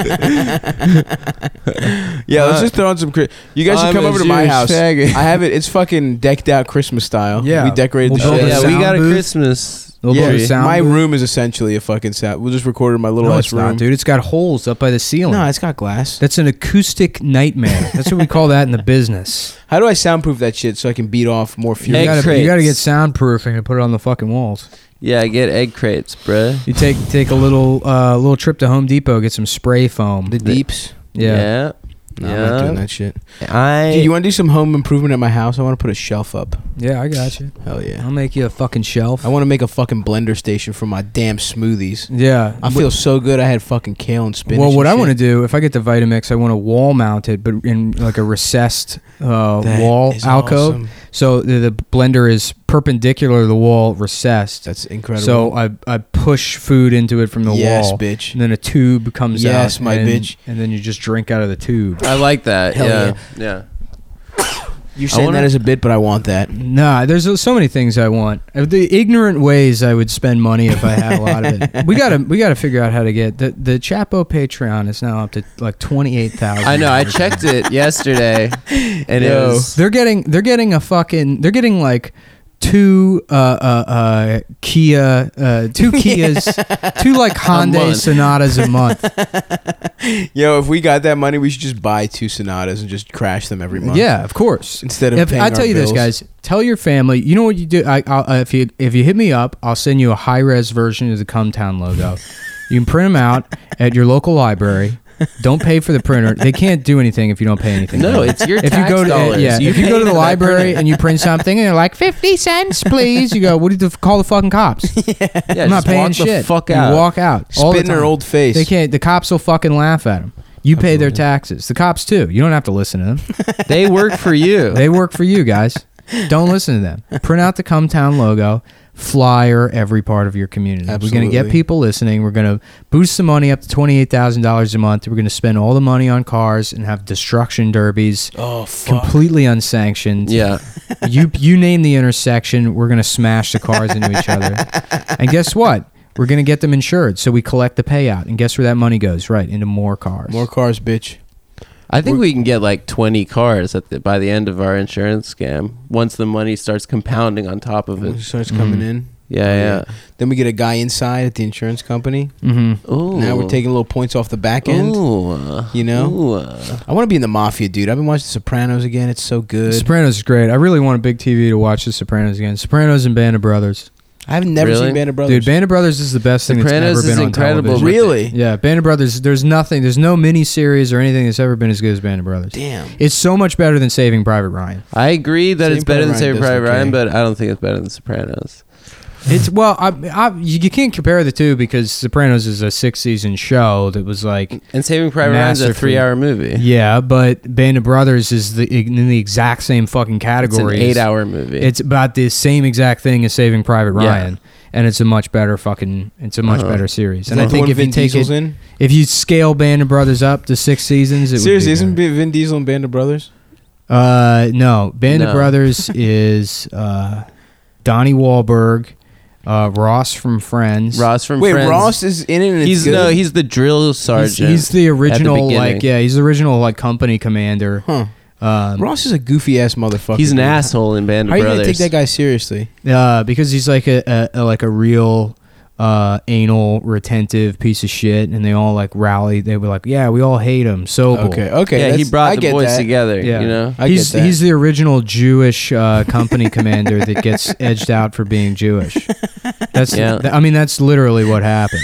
Yeah, let's Uh, just throw on some. Chri- You guys should I'm come a over to my Jewish house. faggot. I have it. It's fucking decked out Christmas style. Yeah. we decorated We'll the build shit. a yeah, we sound got a booth. Christmas. We'll Yeah, build a sound my booth. room is essentially a fucking sound. We'll just record in my little No, ass it's room. not, dude. It's got holes up by the ceiling. No, it's got glass. That's an acoustic nightmare. That's what we call that in the business. How do I soundproof that shit so I can beat off more You fury? Egg gotta, crates. you gotta get soundproofing and put it on the fucking walls. Yeah, get egg crates, bruh. You take take a little uh, little trip to Home Depot, get some spray foam. The deeps. Yeah. Yeah. No, I'm Yeah. not doing that shit. I. Dude, you want to do some home improvement at my house? I want to put a shelf up. Yeah, I got you. Hell yeah. I'll make you a fucking shelf. I want to make a fucking blender station for my damn smoothies. Yeah. I feel so good. I had fucking kale and spinach. Well, what and I want to shit. do, if I get the Vitamix, I want to wall mount it, but in like a recessed uh, That wall is alcove. awesome. So the, the blender is perpendicular to the wall, recessed. That's incredible. So I I push food into it from the yes, wall, bitch. and then a tube comes out. Yes, my and, bitch. And then you just drink out of the tube. I like that. Hell yeah. Yeah. You're saying wanna- that as a bit, but I want that. Nah, there's so many things I want. Of the ignorant ways I would spend money if I had a lot of it. We gotta we gotta figure out how to get the the Chapo Patreon is now up to like twenty eight thousand. I know. I checked it yesterday, and it Yo. was. They're getting they're getting a fucking they're getting like two uh uh uh Kia uh two Kias two like Hyundai month. Sonatas a month. Yo, if we got that money, we should just buy two Sonatas and just crash them every month. Yeah, of course. Instead of If, paying I tell our you this, bills. guys. Tell your family. You know what you do? I, I'll, uh, if you if you hit me up, I'll send you a high res version of the Cumtown logo. You can print them out at your local library. Don't pay for the printer. They can't do anything if you don't pay anything. No, it's your if you tax go to dollars. yeah, You if you pay go to the for that library printer. and you print something and they're like fifty cents, please. You go. What did you call the fucking cops? Yeah, I'm not just paying walk shit. The fuck You out. walk out. all the Spit in their time. old face. They can't. The cops will fucking laugh at them. You pay their taxes. The cops too. You don't have to listen to them. They work for you. They work for you guys. Don't listen to them. Print out the Cumtown logo, flyer every part of your community. We're going to get Absolutely. people listening. We're going to boost the money up to twenty-eight thousand dollars a month. We're going to spend all the money on cars and have destruction derbies, Oh fuck. completely unsanctioned. Yeah. You you name the intersection, we're going to smash the cars into each other. And guess what? We're going to get them insured, so we collect the payout. And guess where that money goes? Right, into more cars. More cars, bitch. I think we can get like twenty cars at the, by the end of our insurance scam once the money starts compounding on top of It it. starts coming Mhm. in. Yeah, Oh, yeah. Then we get a guy inside at the insurance company. Mm-hmm. Ooh. Now we're taking little points off the back end. Ooh. uh, You know? Ooh, uh. I want to be in the mafia, dude. I've been watching Sopranos again. It's so good. Sopranos is great. I really want a big T V to watch The Sopranos again. Sopranos and Band of Brothers. I've never Really? seen Band of Brothers. Dude, Band of Brothers is the best thing Sopranos that's ever is been on incredible. television. Really? Yeah, Band of Brothers. There's nothing. There's no mini series or anything that's ever been as good as Band of Brothers. Damn. It's so much better than Saving Private Ryan. I agree that Saving it's better than Private Saving Ryan Private does Ryan, okay. but I don't think it's better than Sopranos. It's well, I, I, you you can't compare the two because Sopranos is a six season show that was like, And Saving Private Ryan's a Masterfully. three-hour movie. yeah, but Band of Brothers is the in the exact same fucking It's an category. eight-hour movie. It's about the same exact thing as Saving Private Yeah. Ryan, and it's a much better fucking. It's a much Uh-huh. better series. Is And that I the think one if you Vin take Diesel's it, in? if you scale Band of Brothers up to six seasons, it Seriously, would isn't be Vin Diesel in Band of Brothers? better. Uh, no, Band No. of Brothers is uh, Donnie Wahlberg, uh, Ross from Friends. Ross from Wait, Friends. Ross is in it and He's it's good? no, he's the drill sergeant. He's, he's the original, beginning. like yeah, he's the original like company commander. Huh. Um, Ross is a goofy ass motherfucker. He's an dude. asshole in Band of How are you Brothers. gonna take that guy seriously? uh, because he's like a, a, a like a real uh, anal retentive piece of shit, and they all like rally. They were like, yeah, we all hate him. So Okay, okay. yeah, he that's- brought I the get boys that. together. Yeah. You know. I he's get that. he's the original Jewish uh, company commander that gets edged out for being Jewish. That's Yeah. th- I mean that's literally what happened.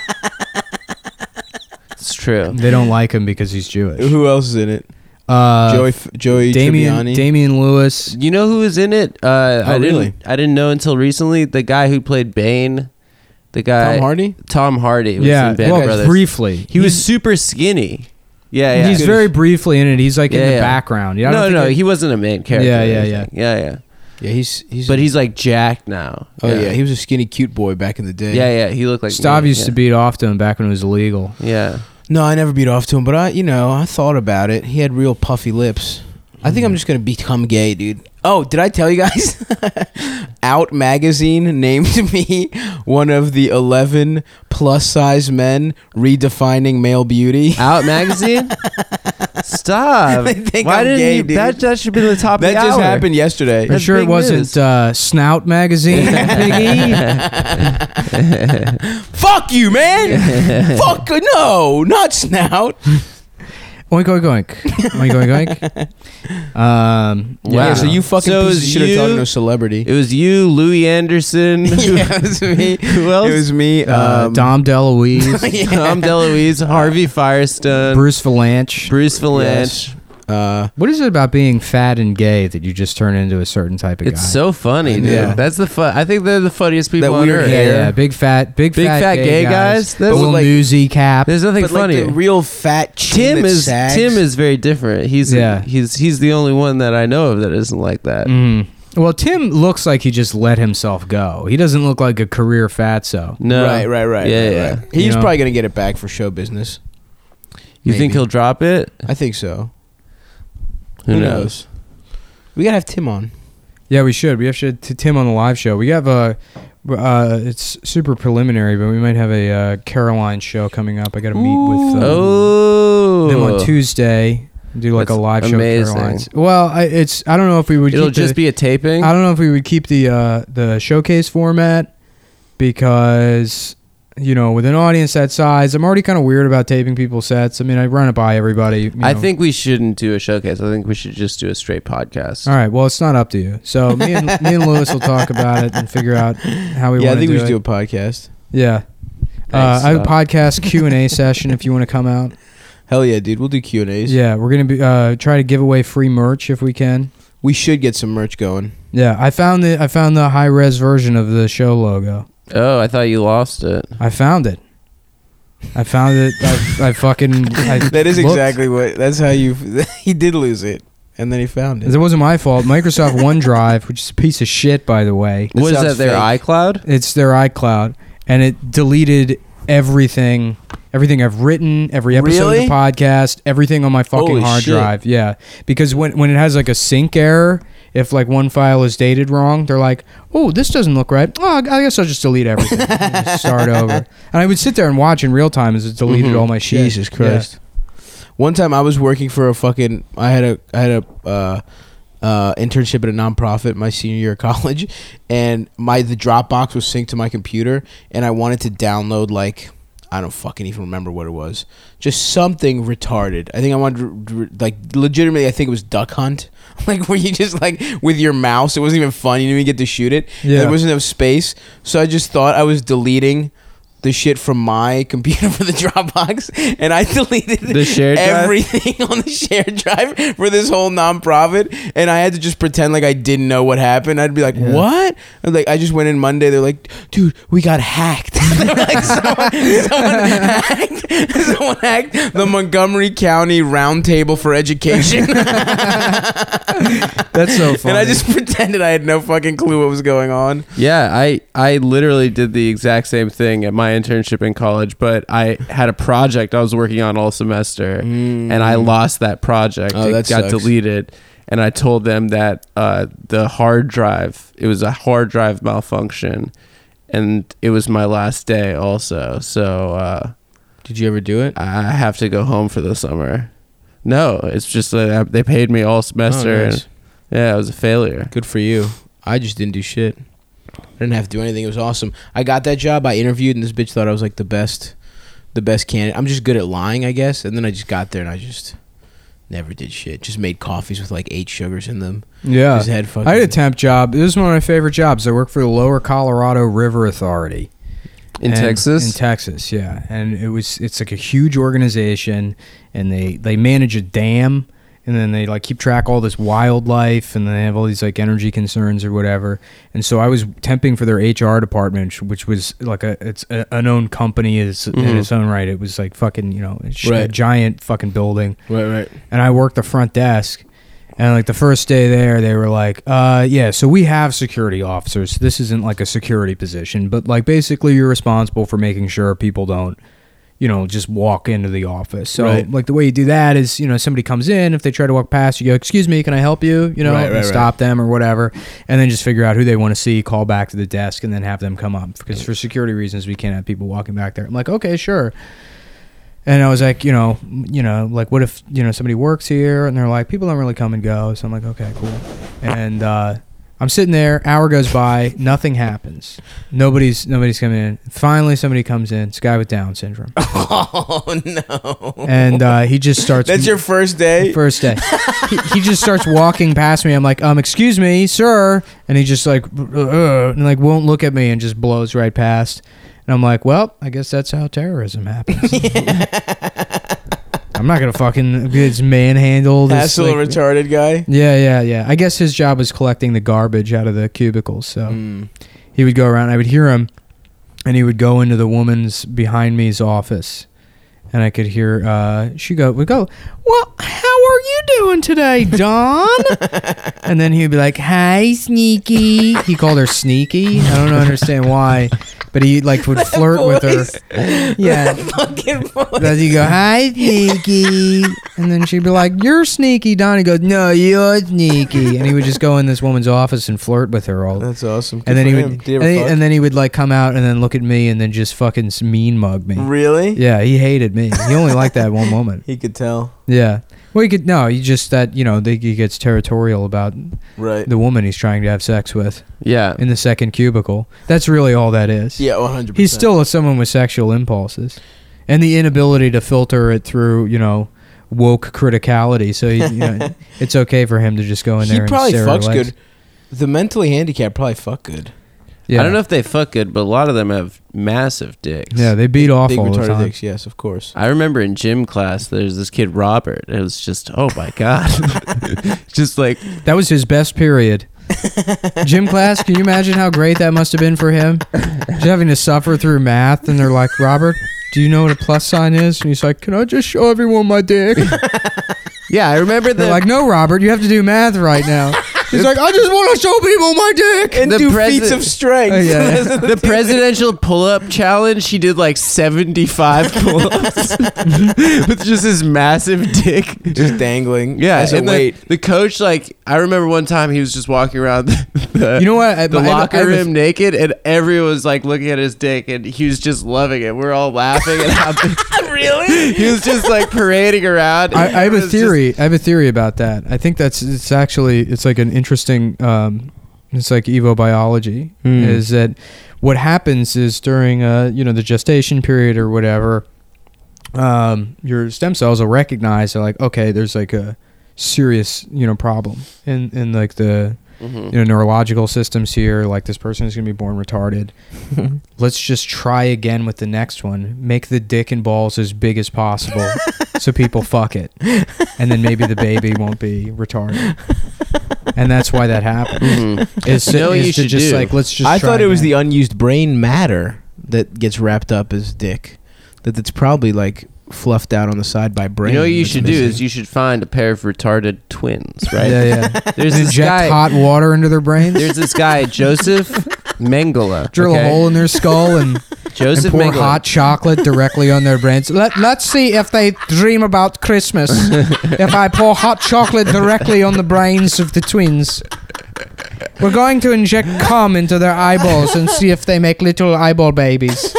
It's true. They don't like him because he's Jewish. Who else is in it? Uh, Joey F- Joey Damian Tribbiani. Damian Lewis. You know who was in it? Uh, Oh, I didn't, really? I didn't know until recently. The guy who played Bane, the guy Tom Hardy. Tom Hardy was Yeah, in Band well, of Brothers. briefly. he was He's- super skinny. Yeah, yeah. He's very briefly in it. He's like in Yeah, the yeah. background. Yeah, I don't no, think no, it- he wasn't a main character. Yeah, or yeah, anything. yeah, yeah. Yeah, he's he's. But he's like jacked now. Oh yeah. he was a skinny cute boy back in the day. yeah, yeah. He looked like Stav me, used yeah. to beat off to him back when it was illegal. Yeah. No, I never beat off to him, but I, you know, I thought about it. He had real puffy lips. I think I'm just gonna become gay, dude. Oh, did I tell you guys? Out magazine named me one of the eleven plus size men redefining male beauty. Out magazine. Stop. They think Why I'm didn't gay, you? dude. That that should be the top. That of the just hour. happened yesterday. Are you That's sure it big wasn't news. uh, Snout magazine, Biggie? Fuck you, man. Fuck no, not Snout. Oink oink oink. Oink oink oink. Um, Wow. Yeah, so you fucking So piece of is shit are you- talking to a celebrity. It was you, Louis Anderson. yeah, it was me. Who else? It was me. uh, Um, Dom DeLuise, Tom DeLuise, Harvey Firestone, Bruce Valanche. Bruce Valanche. Yes. Uh, What is it about being fat and gay that you just turn into a certain type of It's guy? so funny, dude. Yeah. That's the fun. I think they're the funniest people That on weird earth. yeah, hair. yeah, big fat, big, Big fat gay guys? That's- Little But like- newsy cap. There's nothing but like funny. the real fat chin Tim that is sags. Tim is very different. He's Yeah. he's he's the only one that I know of that isn't like that. Mm. Well, Tim looks like he just let himself go. He doesn't look like a career fatso. No, Right, right, right. Yeah, right, yeah. right. He's You know? probably gonna get it back for show business. You think Maybe. he'll drop it? I think so. Who, knows? We gotta have Tim on. Yeah, we should. We have to to Tim on the live show. We have a. Uh, it's super preliminary, but we might have a uh, Caroline show coming up. I got to meet with um, Oh. them on Tuesday. Do like That's a live show. amazing. With Caroline's. Well, I, it's I don't know if we would. It'll keep just the, be a taping. I don't know if we would keep the uh, the showcase format because you know with an audience that size, I'm already kind of weird about taping people's sets. I mean, I run it by everybody. You I know. think we shouldn't do a showcase. I think we should just do a straight podcast. All right. Well, it's not up to you. So me and me and Lewis will talk about it and figure out how we Yeah, I want to think do we should it. do a podcast. Yeah. Uh, Thanks, I have a uh, podcast Q and A session if you want to come out. Hell yeah, dude. We'll do Q and A's. Yeah, we're gonna be uh, try to give away free merch if we can. We should get some merch going. Yeah, I found the I found the high res version of the show logo. Oh, I thought you lost it. I found it. I found it. I, I fucking. I That is looked. exactly what. That's how you. He did lose it, and then he found it. It wasn't my fault. Microsoft OneDrive, which is a piece of shit, by the way. That What is sounds that? Their fake. iCloud? It's their iCloud, and it deleted everything. Everything I've written, every episode Really? of the podcast, everything on my fucking Holy hard shit. drive. Yeah, because when when it has like a sync error, if like one file is dated wrong, they're like, "Oh, this doesn't look right. Oh, I guess I'll just delete everything, and just start over." And I would sit there and watch in real time as it deleted Mhm. all my shit. Jesus Christ. One time I was working for a fucking. I had a. I had a. Uh, uh, internship at a nonprofit my senior year of college, and my the Dropbox was synced to my computer, and I wanted to download like. I don't fucking even remember what it was. Just something retarded. I think I wanted to, like, legitimately, I think it was Duck Hunt. Like, where you just, like, with your mouse, it wasn't even fun. You didn't even get to shoot it. Yeah. There wasn't enough space. So I just thought I was deleting the shit from my computer for the Dropbox, and I deleted The shared drive? everything on the shared drive for this whole nonprofit, and I had to just pretend like I didn't know what happened. I'd be like, Yeah. "What?" And like, I just went in Monday. They're like, "Dude, we got hacked." They were like, someone, someone hacked. Someone hacked the Montgomery County Roundtable for Education. That's so funny. And I just pretended I had no fucking clue what was going on. Yeah, I, I literally did the exact same thing at my internship in college, but I had a project I was working on all semester, and I lost that project. Oh, it that got sucks. deleted, and I told them that uh, the hard drive, it was a hard drive malfunction, and it was my last day also. So uh, Did you ever do it? I have to go home for the summer. No, it's just that they paid me all semester. Oh, nice. and, yeah, it was a failure. Good for you. I just didn't do shit. I didn't have to do anything. It was awesome. I got that job. I interviewed, and this bitch thought I was like the best, the best candidate. I'm just good at lying, I guess. And then I just got there, and I just never did shit. Just made coffees with like eight sugars in them. yeah. Just had fucking. I had a temp job. This is one of my favorite jobs. I worked for the Lower Colorado River Authority. In And- Texas? In Texas, yeah. And it was it's like a huge organization, and they they manage a dam, and then they like keep track of all this wildlife, and then they have all these like energy concerns or whatever. And so I was temping for their H R department, which was like a it's a, an own company is in Mhm. its own right. It was like fucking you know a, sh- a Right. giant fucking building. Right, right. And I worked the front desk. And like the first day there, they were like, uh, yeah, so we have security officers. This isn't like a security position, but like basically you're responsible for making sure people don't, you know, just walk into the office. So Right. like the way you do that is, you know, somebody comes in, if they try to walk past, you go, excuse me, can I help you? You know, Right, and right, stop them or whatever. And then just figure out who they want to see, call back to the desk, and then have them come up. Because for security reasons, we can't have people walking back there. I'm like, okay, sure. And I was like, you know, you know, like, what if, you know, somebody works here? And they're like, people don't really come and go. So I'm like, okay, cool. And uh, I'm sitting there. Hour goes by. Nothing happens. Nobody's nobody's coming in. Finally, somebody comes in. It's a guy with Down syndrome. Oh no. And uh, he just starts. That's your first day. First day. he, he just starts walking past me. I'm like, um, excuse me, sir. And he just like, uh, and like won't look at me and just blows right past. And I'm like, well, I guess that's how terrorism happens. I'm not gonna fucking it's manhandle this. Hassle like- retarded guy. yeah, yeah, yeah. I guess his job was collecting the garbage out of the cubicles. So Mm. he would go around. I would hear him, and he would go into the woman's behind me's office, and I could hear uh, she go would go. Well, how are you doing today, Dawn? And then he'd be like, "Hi, Sneaky." He called her Sneaky. I don't understand why. but he like would flirt with her. Yeah. Fucking voice. Does he go, hi, sneaky? And then she'd be like, you're sneaky, Don. He goes, no, you're sneaky. And he would just go in this woman's office and flirt with her all. That's awesome. Good And then for he him. would, Did he and, ever he- fuck? and then he would like come out and then look at me and then just fucking s- mean mug me. Really? Yeah, he hated me. He only liked that one woman. He could tell. Yeah. Well, he could no. He just that you know they, he gets territorial about Right. the woman he's trying to have sex with Yeah. in the second cubicle. That's really all that is. Yeah, one hundred percent. He's still a, someone with sexual impulses, and the inability to filter it through you know woke criticality. So he, you know, it's okay for him to just go in He there. probably and stare at fucks her legs. good. The mentally handicapped probably fuck good. Yeah. I don't know if they fuck good, but a lot of them have massive dicks. Yeah, they beat off Big all the retarded time. dicks, yes, of course. I remember in gym class, there's this kid Robert. It was just, oh my god, just like That was his best period. Gym class, can you imagine how great that must have been for him? Just having to suffer through math, and they're like, Robert, do you know what a plus sign is? And he's like, can I just show everyone my dick? yeah. I remember They're the like, no, Robert, you have to do math right now. He's like, I just want to show people my dick. And The do presi- feats of strength. Oh, yeah. the presidential pull-up challenge. He did like seventy-five pull-ups with just his massive dick. Just dangling. Yeah, As a and weight. the, the coach, like, I remember one time he was just walking around the, the, You know what? I- the I have a- locker I have a- room naked, and everyone was like looking at his dick, and he was just loving it. We're all laughing at how Really? he was just like parading around. I, I have It a was theory. I have a theory about that. I think that's it's actually it's like an interesting. Um, it's like evobiology. Hmm. Is that what happens is during uh you know the gestation period or whatever, um, your stem cells will recognize they're like okay there's like a serious you know problem in in like the Just, Mhm. you know neurological systems here, like this person is going to be born retarded. Let's just try again with the next one. Make the dick and balls as big as possible so people fuck it, and then maybe the baby won't be retarded. And that's why that happened. Mhm. Is, You know what is you to should just do? like let's just. I try thought it was again. the unused brain matter that gets wrapped up as dick. That it's probably like fluffed out on the side by brain. You know what you that's should do missing. is you should find a pair of retarded twins, right? Yeah, yeah. There's And this inject guy. hot water into their brains. There's this guy Joseph Mengele. Drill okay? a hole in their skull and, and Joseph pour Mengele. hot chocolate directly on their brains. Let, let's see if they dream about Christmas. If I pour hot chocolate directly on the brains of the twins. We're going to inject cum into their eyeballs and see if they make little eyeball babies.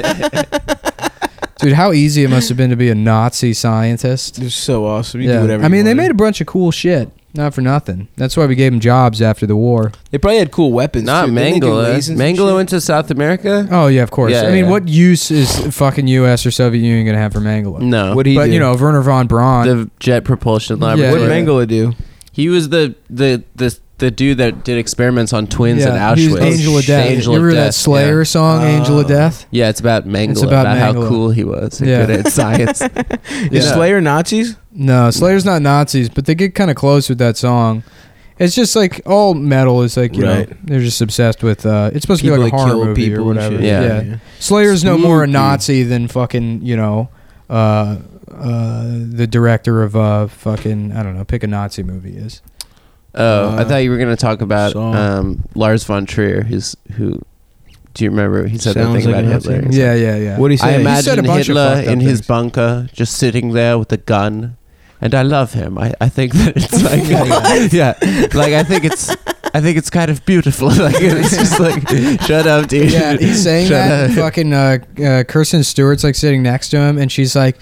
Dude, how easy it must have been to be a Nazi scientist. It's so awesome. You do Yeah. whatever I mean, you they wanted. made a bunch of cool shit. Not for nothing. That's why we gave them jobs after the war. They probably had cool weapons. Not too. Didn't they do Mengele. lasers and Mengele shit? went to South America? Oh, yeah, of course. Yeah, I mean, yeah. what use is fucking U S or Soviet Union going to have for Mengele? No. What do you But, do? you know, Werner von Braun. the Jet Propulsion Yeah, Laboratory. what did yeah. Mengele do? He was the, the the the dude that did experiments on twins yeah, at he Auschwitz. was Angel of Death. Angel you of remember that Death, Slayer yeah. song, Angel of Oh. Death? Yeah, it's about Mengele. It's about about how Mengele. cool he was and Yeah. good at science. Is Yeah. Slayer Nazis? No, Slayer's not Nazis, but they get kind of close with that song. It's just like all metal is like, you Right. know, they're just obsessed with, uh, it's supposed to People be like a that horror kill movie people or and whatever. shit. Yeah. yeah. Slayer's no more a Spooky. Nazi than fucking, you know, uh, uh, the director of uh, fucking, I don't know, pick a Nazi movie is. Oh, I Uh, thought you were going to talk about song. um, Lars von Trier. Who's who? Do you remember? He said that Sounds thing like about a Nazi. Hitler. Yeah, yeah, yeah. What do you say? I He said imagine a bunch of Hitler fucked up in his things. bunker, just sitting there with a gun, and I love him. I, I think that it's like, yeah, like I think it's, I think it's kind of beautiful. Like it's just like, shut up, dude. Yeah, he's saying Shut that. up. Fucking uh, uh, Kirsten Stewart's like sitting next to him, and she's like,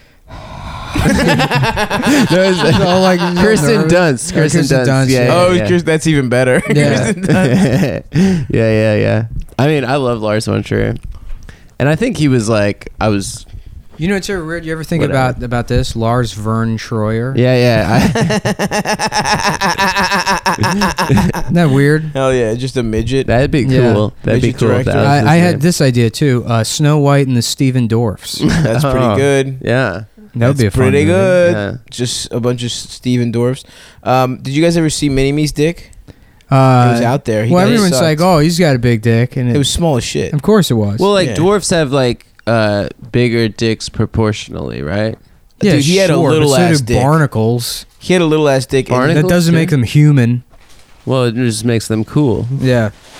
There's all like real Kirsten nervous. Dunst. Oh, Kirsten Kirsten Dunst. Dunst, Yeah, yeah. Oh, yeah, Chris, that's even better. Yeah. yeah, yeah, yeah, yeah. I mean, I love Lars von Trier, and I think he was like, I was, You know, it's so weird. You ever think Whatever. about about this? Lars Vern Troyer. yeah, yeah. Isn't that weird? Hell yeah, just a midget. I, that'd be Yeah. cool. That'd be Midget cool. If director. that was I, his I name. had this idea too. Uh, Snow White and the Steven Dorffs. That's pretty Oh. good. Yeah. That would be a That's fun pretty movie. good. Yeah. Just a bunch of Steven Dorffs. Um, did you guys ever see Mini Me's dick? Uh, it was out there. He well, got- he everyone's sucked. like, "Oh, he's got a big dick," and it, It was small as shit. of course it was. Well, like Yeah. dwarfs have like uh bigger dicks proportionally, right? yeah, dude, he had a sure, little but so ass do dick. barnacles. He had a little ass dick. and- Barnacles? That doesn't too? make them human. Well, it just makes them cool. Yeah.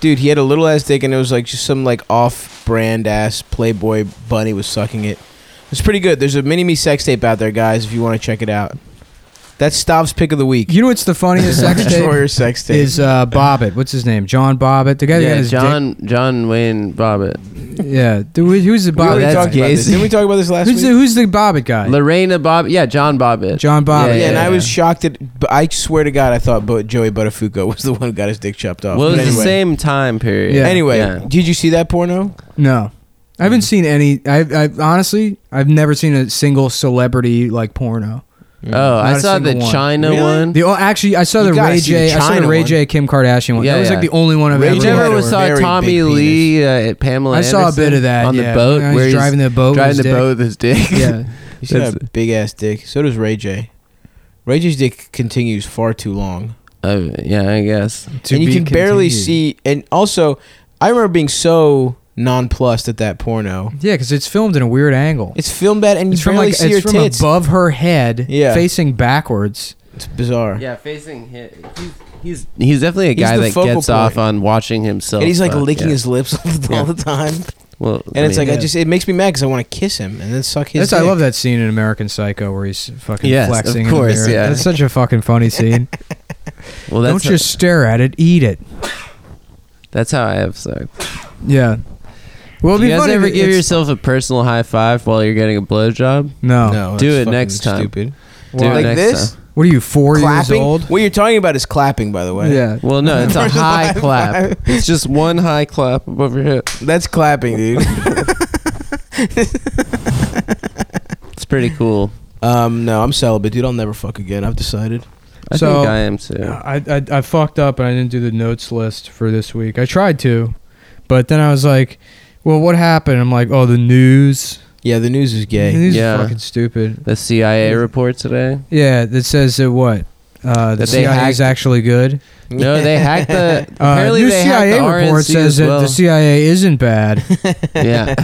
Dude, he had a little ass dick, and it was like just some like off-brand ass Playboy bunny was sucking it. It's pretty good. There's a mini me sex tape out there, guys. If you want to check it out, that's Stav's pick of the week. You know what's the funniest sex tape? Troyer sex tape Is uh, Bobbitt. What's his name? John Bobbitt. The guy that Yeah, got his John John Wayne Bobbitt. dick. Yeah. Dude, who's the We already Bobbitt? that's talked about gay. this. Didn't we talk about this last Who's the, week? who's the Bobbitt guy? Lorena Bob. Yeah, John Bobbitt. John Bobbitt. yeah, Yeah, and I yeah. was shocked at. But I swear to God, I thought Bo- Joey Buttafuoco was the one who got his dick chopped off. Well, it But was the anyway. same time period. Yeah. Anyway, Yeah. did you see that porno? No. I haven't seen any. I, I honestly, I've never seen a single celebrity like porno. Oh, I Not a saw the single one. China Really? one. The oh, actually, I saw You the gotta Ray see the J. I saw the China Ray one. J. Kim Kardashian one. Yeah, that was yeah. like the only one I've Ray ever. You J. never had a was saw very Tommy big penis. Lee uh, at Pamela I saw a Anderson bit of that on yeah. the boat When I where was he's driving the boat. with driving his the dick. boat with his dick. Yeah. He's got a That's- big ass dick. So does Ray J. Ray J's dick continues far too long, Uh, yeah, I guess. To and you be can barely continued. see. And also, I remember being so nonplussed at that porno. Yeah, because it's filmed in a weird angle. It's filmed at, and you It's from barely like see it's her from tits. above her head, Yeah. facing backwards. It's bizarre. Yeah, facing him. He's he's, he's definitely a He's guy the that focal gets off point. on watching himself. And he's like fuck, licking yeah. his lips all the, all Yeah. the time. Well, And it's like, I yeah. just, it makes me mad because I want to kiss him and then suck his That's, dick. I love that scene in American Psycho where he's fucking Yes, of flexing. course, in the mirror. yeah. That's such a fucking funny scene. well, that's Don't how, just stare at it, eat it. that's how I have sex. Yeah. Well, it'd Do be you guys funny ever if give it's- yourself a personal high five while you're getting a blowjob? No. No, Do that's it fucking next time. Stupid. Do it Why? Like next this? time. What are you, four Clapping? years old? What you're talking about is clapping, by the way. Yeah. Well, no, it's a Personal high high clap. five. It's just one high clap above your hip. That's clapping, dude. It's pretty cool. um, no, I'm celibate, dude. I'll never fuck again. I've decided. I So- think I am too. I, I I fucked up and I didn't do the notes list for this week. I tried to, but then I was like, well, what happened? I'm like, oh, the news. Yeah, the news is The gay. news Yeah. is fucking stupid. The C I A report today. Yeah, that says that what? Uh, the That they C I A is hacked- actually good. No, they hacked the. Uh, apparently, new they C I hacked A the report R N C says as that well. the C I A isn't bad. Yeah.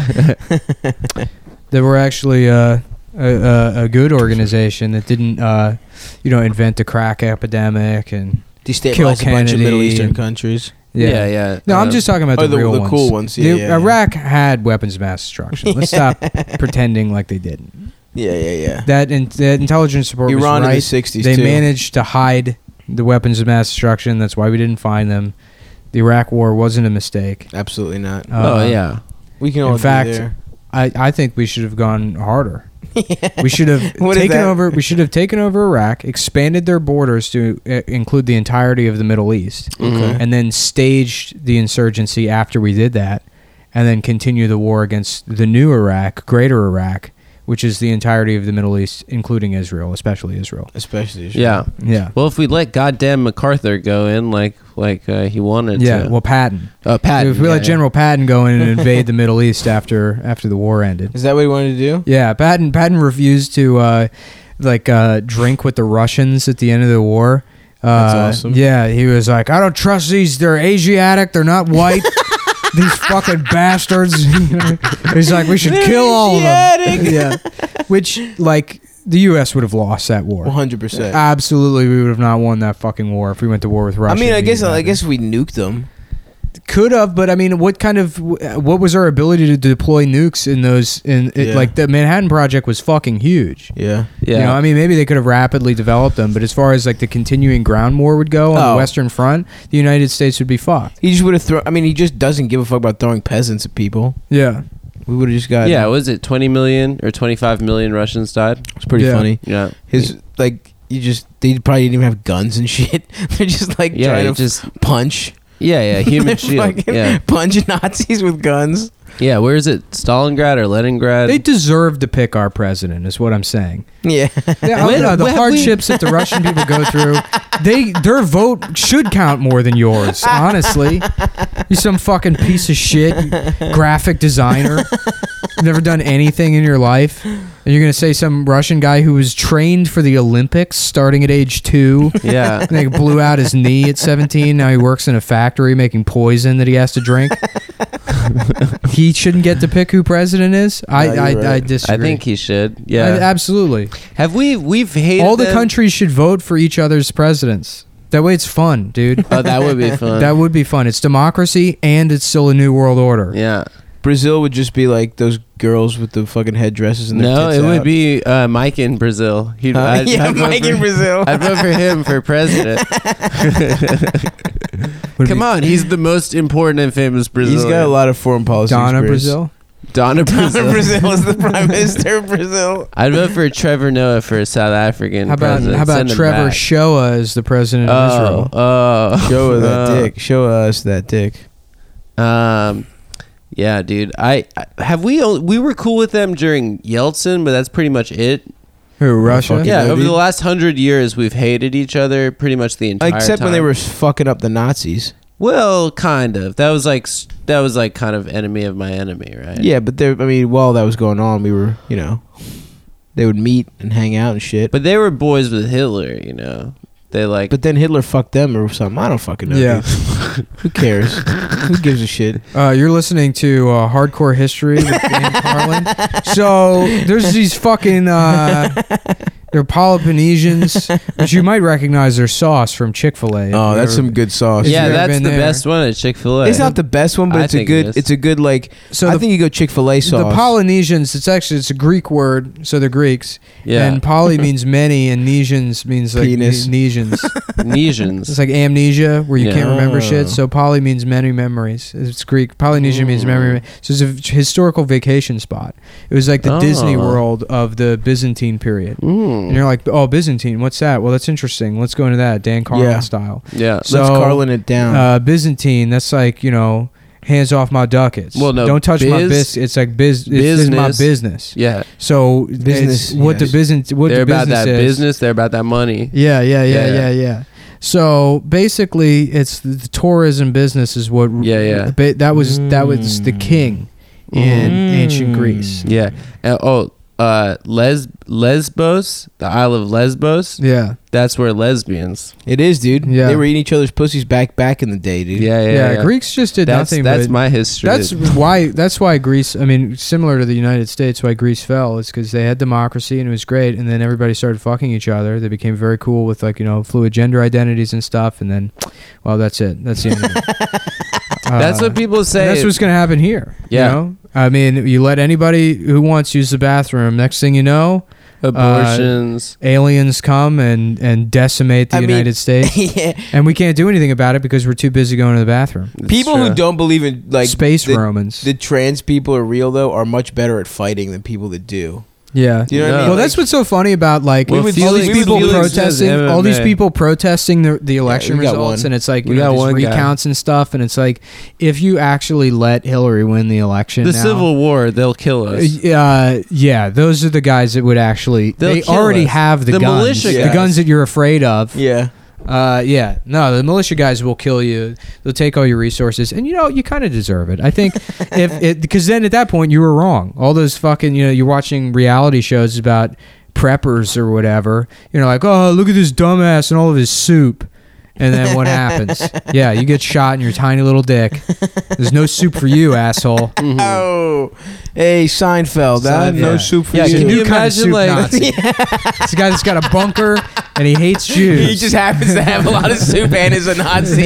That we're actually uh, a, a, a good organization that didn't, uh, you know, invent the crack epidemic and Destabilize Kill a bunch of Kennedy Middle Eastern and- countries. yeah. yeah, yeah. No, I'm Uh, just talking about Oh, the, the- real the ones. cool ones, yeah, The- yeah, yeah. Iraq had weapons of mass destruction. Let's stop pretending like they didn't. Yeah, yeah, yeah. That, in, that intelligence report was Iran right. in the sixties, They too. managed to hide the weapons of mass destruction. That's why we didn't find them. The Iraq War wasn't a mistake. Absolutely not. Uh, oh yeah. We can all in agree fact, there. I, I think we should have gone harder. We should have What is taken that? over. We should have taken over Iraq, expanded their borders to uh, include the entirety of the Middle East, Mhm. and then staged the insurgency after we did that, and then continue the war against the new Iraq, Greater Iraq, which is the entirety of the Middle East, including Israel, especially Israel. Especially. Yeah. Yeah. Well, if we let goddamn MacArthur go in like like uh, he wanted Yeah. to. Well, Patton. uh, Pat. If we yeah, let yeah. General Patton go in and invade the Middle East after after the war ended. Is that what he wanted to do? Yeah, Patton Patton refused to uh, like uh, drink with the Russians at the end of the war. Uh, That's awesome. Yeah, he was like, I don't trust these. They're Asiatic. They're not white. These fucking bastards. He's like, we should They're kill all of them. Asiatic. Yeah, which like the U S would have lost that war. one hundred percent. Absolutely, we would have not won that fucking war if we went to war with I Russia. mean, I and guess I united. guess we nuked them. Could have, but I mean, what kind of what was our ability to deploy nukes in those? In it, Yeah. like the Manhattan Project was fucking huge. Yeah. Yeah. You know, I mean, maybe they could have rapidly developed them, but as far as like the continuing ground war would go on Oh. the Western Front, the United States would be fucked. He just would have thrown. I mean, he just doesn't give a fuck about throwing peasants at people. Yeah, We would have just got. yeah. Was it twenty million or twenty-five million Russians died? It's pretty Yeah. funny. Yeah. His like, you just they probably didn't even have guns and shit. They're just like Yeah. trying it to just. punch. Yeah. Yeah. Human They're shield. fucking Yeah. punch Nazis with guns. Yeah. Where is it? Stalingrad or Leningrad? they deserve to pick our president, is what I'm saying. Yeah. Yeah, When- uh, the when have hardships that the Russian people go through, they their vote should count more than yours. Honestly, you some fucking piece of shit graphic designer, never done anything in your life, and you're gonna say some Russian guy who was trained for the Olympics starting at age two. Yeah. And they blew out his knee at seventeen. Now he works in a factory making poison that he has to drink. He shouldn't get to pick who president is. I No, you're I, I right. disagree. I think he should. Yeah. I- absolutely. Have we? We've hated All the them- countries should vote for each other's presidents. That way it's fun, dude. Oh, that would be fun. That would be fun. It's democracy and it's still a new world order. yeah. Brazil would just be like those girls with the fucking headdresses and their No, tits it would out. be uh, Mike in Brazil. He'd, Huh? I'd- yeah, I'd vote Mike for- in Brazil. I'd vote for him for president. Would Come be on, he's the most important and famous Brazilian. He's got a lot of foreign policy Donna experience. Brazil. Donna Brazil. Donna Brazil is the prime minister of Brazil. I'd vote for Trevor Noah for South African How about president. how about Send him Trevor back. Shoah as the president of Oh, Israel? oh, Show her that oh. dick. Show us that dick. Um, yeah, dude. I, I have we o- we were cool with them during Yeltsin, but that's pretty much it. Who, Russia? fucking Yeah, know, over dude. the last hundred years, we've hated each other pretty much the entire Except time. when they were fucking up the Nazis. well, kind of. That was like s- that was like kind of enemy of my enemy, right? Yeah, but there. I mean, while that was going on, we were, you know, they would meet and hang out and shit. But But they were boys with Hitler, you know. They like. but then Hitler fucked them or something. I don't fucking know. Yeah. dude. Who cares? Who gives a shit? Uh, you're listening to uh, Hardcore History with Dan Carlin. So there's these fucking uh, they're Peloponnesians, which you might recognize their sauce from Chick-fil-A. Oh, that's some good sauce. If yeah, you've ever that's been the there. best one at Chick Fil A. It's not the best one, but I it's a think it good. is. It's a good like. So I the, think you go Chick-fil-A sauce. the Polynesians. It's actually it's a Greek word, so they're Greeks. Yeah, And poly means many, and Nesians means like Penis. Ne- Nesians. Nesians. It's like amnesia, where you Yeah. can't remember Oh. shit. So poly means many memories. It's Greek. Polynesia means memory. So it's a v- historical vacation spot. It was like the Oh. Disney World of the Byzantine period. Mm. And you're like, oh, Byzantine, what's that? Well, that's interesting. Let's go into that, Dan Carlin Yeah. style. Yeah. So, Let's Carlin it down. Uh, Byzantine, that's like, you know, hands off my ducats. Well, no, don't touch my biz- bis. It's like biz. This is my business. business. Yeah. So Business, it's what yes. the business. What They're the about business that is. business. They're about that money. Yeah, yeah, yeah, Yeah, yeah, yeah. So basically, it's the, the tourism business is what. Yeah, yeah. ba- That was that was the king in Mm. ancient Greece. Yeah. And, oh, uh, Les Lesbos, the Isle of Lesbos. Yeah, That's where lesbians. it is, dude. Yeah. They were eating each other's pussies back back in the day, dude. Yeah, yeah. yeah. yeah. Greeks just did That's nothing. that's but my history. That's why. That's why Greece. I mean, similar to the United States, why Greece fell is because they had democracy and it was great, and then everybody started fucking each other. They became very cool with like you know fluid gender identities and stuff, and then, well, that's it. That's the end of it. That's Uh, what people say. And that's what's going to happen here. Yeah. You know? I mean, you let anybody who wants use the bathroom. Next thing you know, abortions. aliens come and, and decimate the I mean- United States. yeah. And we can't do anything about it because we're too busy going to the bathroom. It's People who true. don't believe in like Space the, Romans. the trans people are real though are much better at fighting than people that do. yeah. You know what I No. mean? Well, Like, that's what's so funny about like Well, all these Felix- people Felix protesting, says all these M M A. people protesting the, the election we got results, one. and it's like you We know, got these one guy. recounts and stuff, and it's like if you actually let Hillary win the election, the now, Civil War, they'll kill us. Uh, yeah, those are the guys that would actually. They'll they kill already us. have the, The guns, militia the guys. guns that you're afraid of. yeah. Uh, yeah, no, the militia guys will kill you. They'll take all your resources, and you know you kind of deserve it. I think if it because then at that point you were wrong. All those fucking you know you're watching reality shows about preppers or whatever. You know, like oh look at this dumbass and all of his soup. And then what happens? Yeah, you get shot in your tiny little dick. There's no soup for you, asshole. Mhm. Oh, hey Seinfeld, huh? Seinfeld. no Yeah. soup for Yeah, you. can you New kind of imagine, soup like- Nazi. It's a guy that's got a bunker and he hates Jews. He just happens to have a lot of soup and is a Nazi.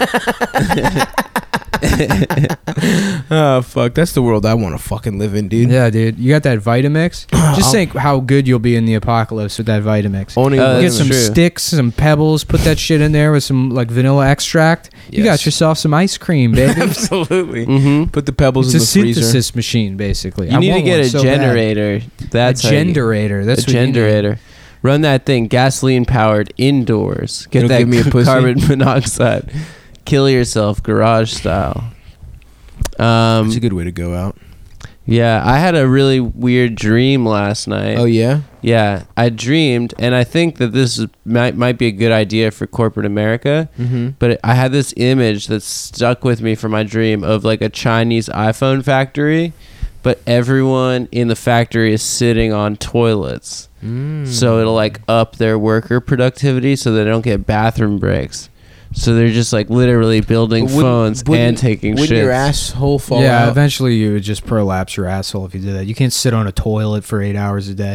Oh fuck, that's the world I want to fucking live in, dude. Yeah, dude. You got that Vitamix? Just think how good you'll be in the apocalypse with that Vitamix. Only Uh, Get that's some true. sticks, some pebbles, put that shit in there with some like vanilla extract. You got Yes. yourself some ice cream, baby. absolutely. Mm-hmm. Put the pebbles It's in a the freezer. synthesis machine, basically. You I need to want get one a so bad. generator. That's a how you- generator. That's a what you need. generator. Run that thing gasoline powered indoors. Get It'll that give me a pussy. carbon monoxide. Kill yourself garage style. Um, That's a good way to go out. yeah, I had a really weird dream last night. Oh yeah. Yeah, I dreamed, and I think that this is, might might be a good idea for corporate America. Mm-hmm. But I had this image that stuck with me from my dream of like a Chinese iPhone factory, but everyone in the factory is sitting on toilets. Mm. So it'll like up their worker productivity so they don't get bathroom breaks. So they're just like literally building But wouldn't- phones wouldn't- and taking Wouldn't shit. your asshole fall Yeah, out? eventually you would just prolapse your asshole if you did that. You can't sit on a toilet for eight hours a day.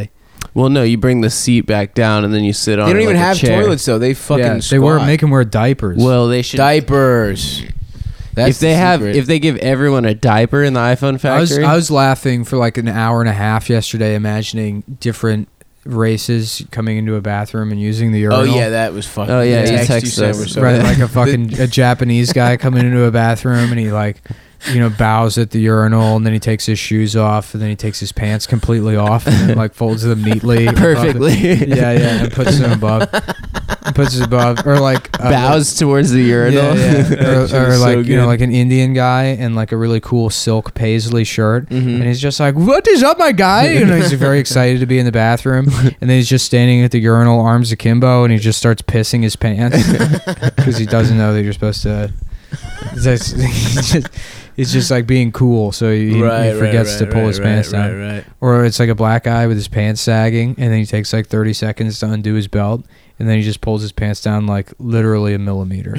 Well, no, you bring the seat back down and then you sit on. They don't it even like a have chair. toilets though. They fucking yeah, they squat. were making wear diapers. Well, they should. diapers. That's if they the have, secret. if they give everyone a diaper in the iPhone I was factory, I was laughing for like an hour and a half yesterday, imagining different races coming into a bathroom and using the oh urinal. yeah, that was fucking. Oh, yeah, the you text text sent us. were so Right, bad. like a fucking a Japanese guy coming into a bathroom and he like, you know, bows at the urinal and then he takes his shoes off and then he takes his pants completely off and then like folds them neatly above the- perfectly. yeah, yeah, and puts them above, puts it above, or like uh, bows towards the urinal. Yeah, yeah. That or, shit or is so like you know, good. like an Indian guy in like a really cool silk paisley shirt, Mhm. and he's just like, "What is up, my guy?" You know, he's very excited to be in the bathroom, and then he's just standing at the urinal, arms akimbo, and he just starts pissing his pants because he doesn't know that you're supposed to. It's just, he's just, it's just like being cool, so he, he Right, right, forgets right, to pull right, his right, pants right, down. right. Or it's like a black guy with his pants sagging, and then he takes like thirty seconds to undo his belt, and then he just pulls his pants down like literally a millimeter.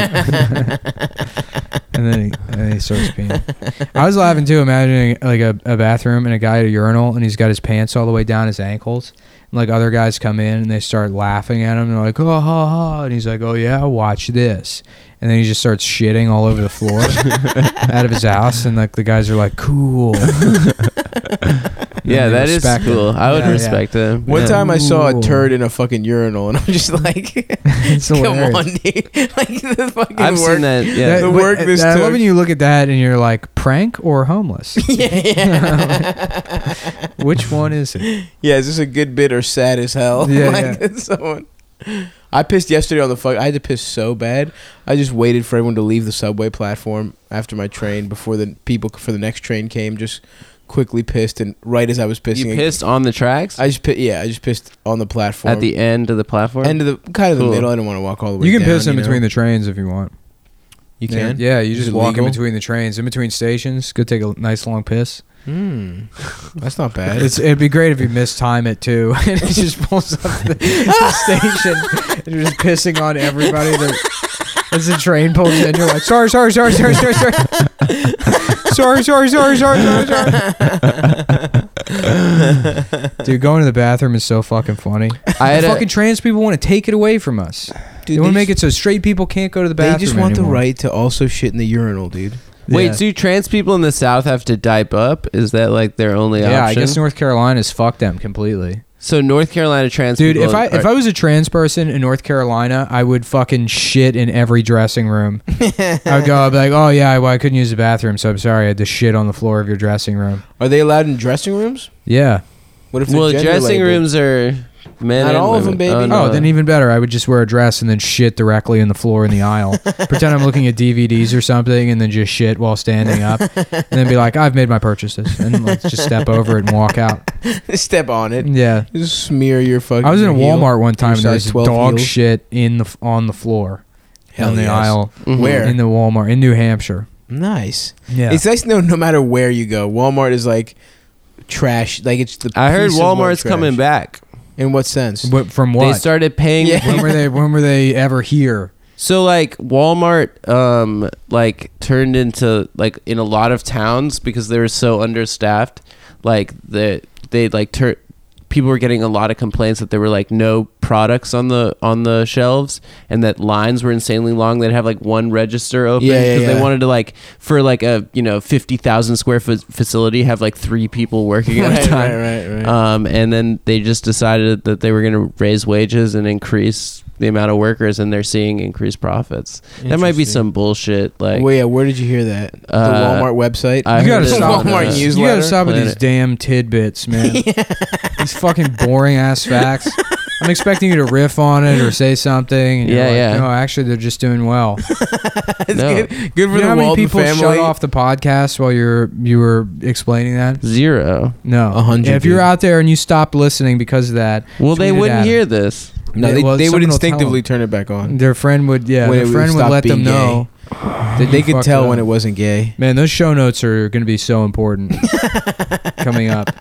and then he, and then he starts peeing. I was laughing too, imagining like a, a bathroom and a guy at a urinal, and he's got his pants all the way down his ankles. And like other guys come in and they start laughing at him. And they're like, oh, ha, ha. And he's like, oh, yeah, watch this. And then he just starts shitting all over the floor out of his house. And like the guys are like, cool. Yeah, And they that is respect him. cool. I would Yeah, yeah. respect them. One Yeah. time I saw a Ooh. turd in a fucking urinal, and I'm just like, It's "Come hilarious. on, dude! Like the fucking I've work." seen that. Yeah. That- The wait, work this I love took. when you look at that and you're like, prank or homeless? yeah, yeah. Which one is it? Yeah, is this a good bit or sad as hell? Yeah, like, yeah. that's someone. I pissed yesterday on the fuck. I had to piss so bad. I just waited for everyone to leave the subway platform after my train before the people for the next train came. Just quickly pissed, and right as I was pissing, You pissed on the tracks I just pi- yeah, I just pissed on the platform at the end of the platform. end of the kind of the Cool. middle. I didn't want to walk all the way. You can down, piss in you between know? the trains if you want. You Yeah, can. Yeah, you Is just it walk in legal? between the trains, in between stations. Go take a nice long piss. Hmm. That's not bad. It's, it'd be great if you mistime it too, and it just pulls up the, the station, and you're just pissing on everybody. That, as the train pulls in, you're like, sorry, sorry, sorry, sorry, sorry, sorry, sorry, sorry, sorry, sorry, sorry, sorry. Dude, going to the bathroom is so fucking funny. I had the a, fucking trans people want to take it away from us. Dude, they want to they make it so straight people can't go to the They bathroom just want anymore. the right to also shit in the urinal, dude. wait, Yeah. do trans people in the South have to dipe up? Is that like their only Yeah, I option? guess North Carolina's fucked them completely. So North Carolina trans Dude, people if I are- if I was a trans person in North Carolina, I would fucking shit in every dressing room. I would go, I'd be like, oh yeah, well, I couldn't use the bathroom, so I'm sorry, I had to shit on the floor of your dressing room. Are they allowed in dressing rooms? Yeah. What if they're well, gender dressing labeled? rooms are men. Not and all of women. them, baby. no. Oh, then even better. I would just wear a dress and then shit directly in the floor in the aisle. Pretend I'm looking at D V Ds or something, and then just shit while standing up, and then be like, I've made my purchases, and let's just step over it and walk out. Step on it. Yeah. Just smear your fucking. I was in a heel. Walmart one time and there size was twelve dog heels. shit in the f- on the floor, Hell on the yes. aisle Mhm. Where? in the Walmart in New Hampshire. Nice. Yeah. It's nice to know no matter where you go, Walmart is like trash. Like it's the. I heard piece of white Walmart's trash. coming back. In what sense? What, from They what? started paying. Yeah. when were they? When were they ever here? So like Walmart, um, like turned into like in a lot of towns because they were so understaffed. Like the they like tur- people were getting a lot of complaints that there were like no products on the on the shelves and that lines were insanely long. They'd have like one register open Yeah, yeah, they yeah. wanted to like for like a you know fifty thousand square foot facility have like three people working at right, a time. right, right, right. Um, and then they just decided that they were going to raise wages and increase the amount of workers, and they're seeing increased profits. That might be Interesting. some bullshit. Like, Wait, yeah, where did you hear that? The Uh, Walmart website. I You gotta heard it stop. on, Walmart uh, news- You newsletter? gotta stop with these Planet. damn tidbits, man. These fucking boring ass facts. I'm expecting you to riff on it or say something. And you're Yeah, like, yeah. No, actually, they're just doing well. It's No. good, good for You know the how many Walton people family. shut off the podcast while you're you were explaining that? Zero. No, A hundred, Yeah, if you're dude. out there and you stopped listening because of that, Well, they tweet it wouldn't at 'em. hear this. No, Yeah, they, well, they would someone will tell instinctively them. turn it back on. Their friend would, yeah, When their it friend would stopped let them being gay. know. They, that they you could fucked tell up. when it wasn't gay. Man, those show notes are going to be so important coming up.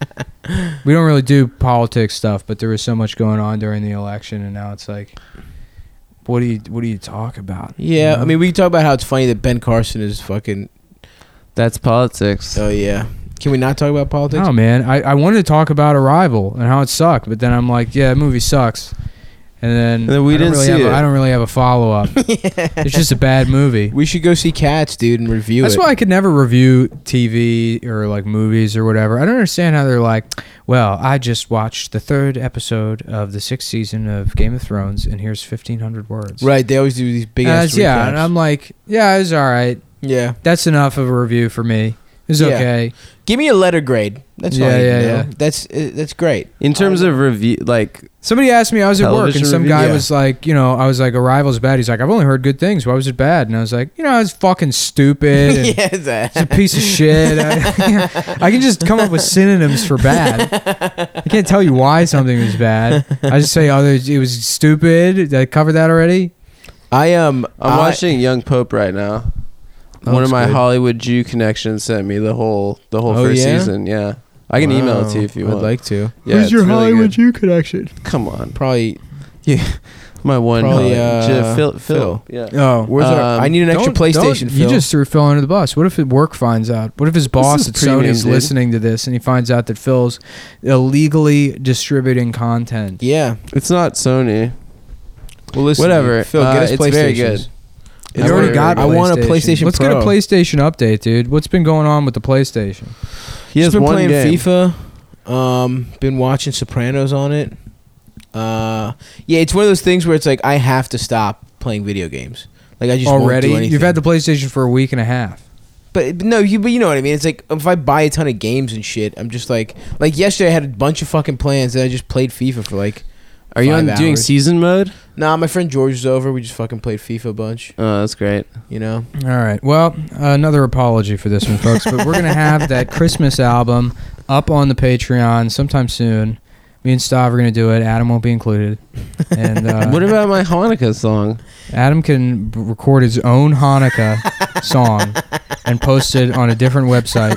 We don't really do politics stuff, but there was so much going on during the election, and now it's like, what do you what do you talk about? Yeah, You know? I mean, we can talk about how it's funny that Ben Carson is fucking. That's politics. Oh yeah, Can we not talk about politics? No, man. I, I wanted to talk about Arrival and how it sucked, but then I'm like, yeah, the movie sucks. And then, And then we I don't didn't really see have a, it. I don't really have a follow up. It's just a bad movie. We should go see Cats, dude, and review That's it. why I could never review T V or like movies or whatever. I don't understand how they're like, well, I just watched the third episode of the sixth season of Game of Thrones, and here's fifteen hundred words. Right, they always do these big ass Uh, yeah, and I'm like, yeah, it was all right. yeah. That's enough of a review for me. It was Yeah. okay. Give me a letter grade. That's all Yeah, I need yeah, to know. yeah. That's uh, that's great. In terms of review, like Somebody asked me, I was at work, Television and some review? guy Yeah. was like, you know, I was like, Arrival's bad. He's like, I've only heard good things. Why was it bad? And I was like, you know, it's fucking stupid. And yeah, that. It's a piece of shit. I, I can just come up with synonyms for bad. I can't tell you why something was bad. I just say, oh, it was stupid. Did I cover that already? I um I'm I- watching Young Pope right now. Oh, One of that's my good. Hollywood Jew connections sent me the whole the whole Oh, first yeah? season. Yeah, I can email it to you if you I'd want. like to. Yeah, it's really good. Jew connection? Come on, Probably. my one. Probably, Hollywood- uh, Phil, Phil. Phil. Yeah. Oh, Where's our, Um, I need an extra Don't- PlayStation. don't- Phil. You just threw Phil under the bus. What if it work finds out? What if his boss is at premium, Sony's dude. listening to this and he finds out that Phil's illegally distributing content? yeah. It's not Sony. Well, listen. Whatever. Phil, Uh, get us it's PlayStations. very good. You It's already very got. good. I want a PlayStation Let's Pro. get a PlayStation update, dude. What's been going on with the PlayStation? He has Just been one playing game. FIFA. Um, been watching Sopranos on it. Uh, yeah, it's one of those things where it's like I have to stop playing video games. Like I just Already, won't do anything. you've had the PlayStation for a week and a half. But but no, you but you know what I mean. It's like if I buy a ton of games and shit, I'm just like like yesterday I had a bunch of fucking plans and I just played FIFA for like. Are you on five doing hours. season mode? Nah, my friend George was over. We just fucking played FIFA a bunch. Oh, that's great. You know. All right. Well, another apology for this one, folks, but we're gonna have that Christmas album up on the Patreon sometime soon. Me and Stav are gonna do it. Adam won't be included. And uh, What about my Hanukkah song? Adam can b- record his own Hanukkah song and post it on a different website.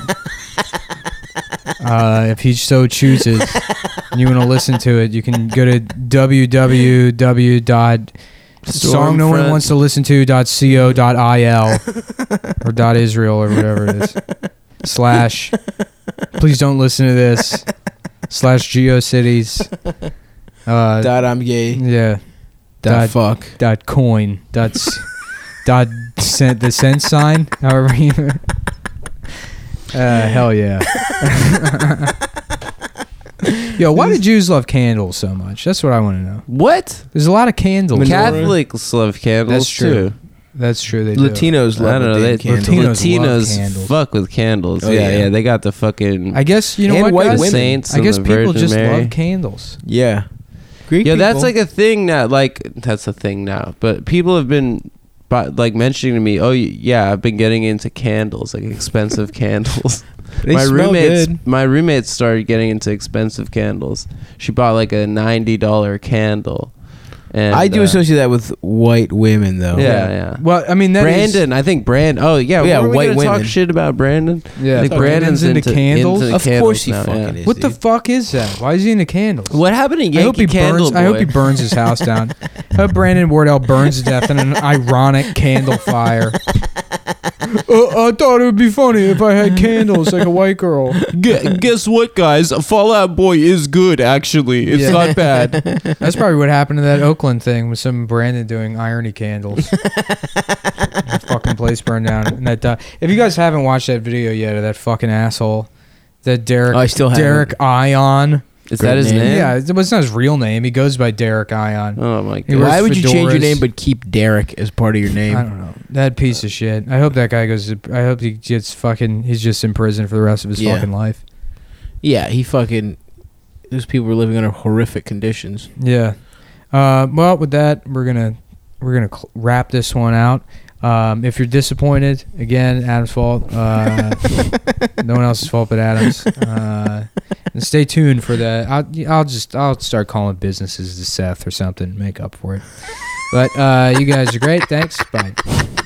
Uh, if he so chooses, and you want to listen to it, you can go to w w w dot song no one Stormfront. wants to listen to dot co dot I L or dot Israel or whatever it is. Slash, please don't listen to this. Slash GeoCities. Uh, Dot I'm gay. yeah. Dot fuck. Dot coin. Dot s- dot cent, the cent sign. However you. Uh, hell yeah. Yo, why do Jews love candles so much? That's what I want to know. What? There's a lot of candles. Menorah. Catholics love candles That's true. too. That's true. They do. Latinos I love don't know. the They, damn candles. Latinos love Latinos candles. fuck with candles. Oh, yeah, yeah. yeah, They got the fucking. I guess you know And what, white guys? women. Saints. I and guess the people Virgin just Mary. love candles. Yeah. Greek Yeah, that's people. like a thing now. Like that's a thing now. But people have been, bu- like mentioning to me, oh y- yeah, I've been getting into candles, like expensive candles. They my smell roommates, good. my roommates started getting into expensive candles. She bought like a ninety dollar candle. And, I do uh, associate that with white women though. Yeah, yeah. Well, I mean, that is- Brandon, I think Brandon. Oh yeah, Yeah, weren't we white gonna women. talk shit about Brandon. yeah, I think fuck, Brandon's into, into candles. into Of candles course he now, fucking yeah. is. What the dude. fuck is that? Why is he into candles? What happened to Yankee I hope he Candle burns. I hope he Boy? burns his house down. I hope Brandon Wardell burns to death in an ironic candle fire. Uh, I thought it would be funny if I had candles like a white girl. Gu- guess what, guys? Fallout Boy is good. Actually, it's Yeah. not bad. That's probably what happened to that Oakland thing with some Brandon doing irony candles. That fucking place burned down. And that di- if you guys haven't watched that video yet of that fucking asshole, that Derek, Oh, I still haven't. Derek Ion. Is that his name. name? Yeah, it was not his real name. He goes by Derek Ion. Oh my He god. works Why would for you change your Doors. name but keep Derek as part of your name? I don't know. That piece of shit. I hope that guy goes. To, I hope he gets fucking. He's just in prison for the rest of his Yeah. fucking life. Yeah, he fucking. Those people were living under horrific conditions. Yeah. Uh, well, with that, we're gonna we're gonna cl- wrap this one out. Um, if you're disappointed, again, Adam's fault. Uh, no one else's fault but Adam's. Uh, and stay tuned for that. I'll, I'll just I'll start calling businesses to Seth or something, make up for it. But uh, you guys are great. Thanks. Bye.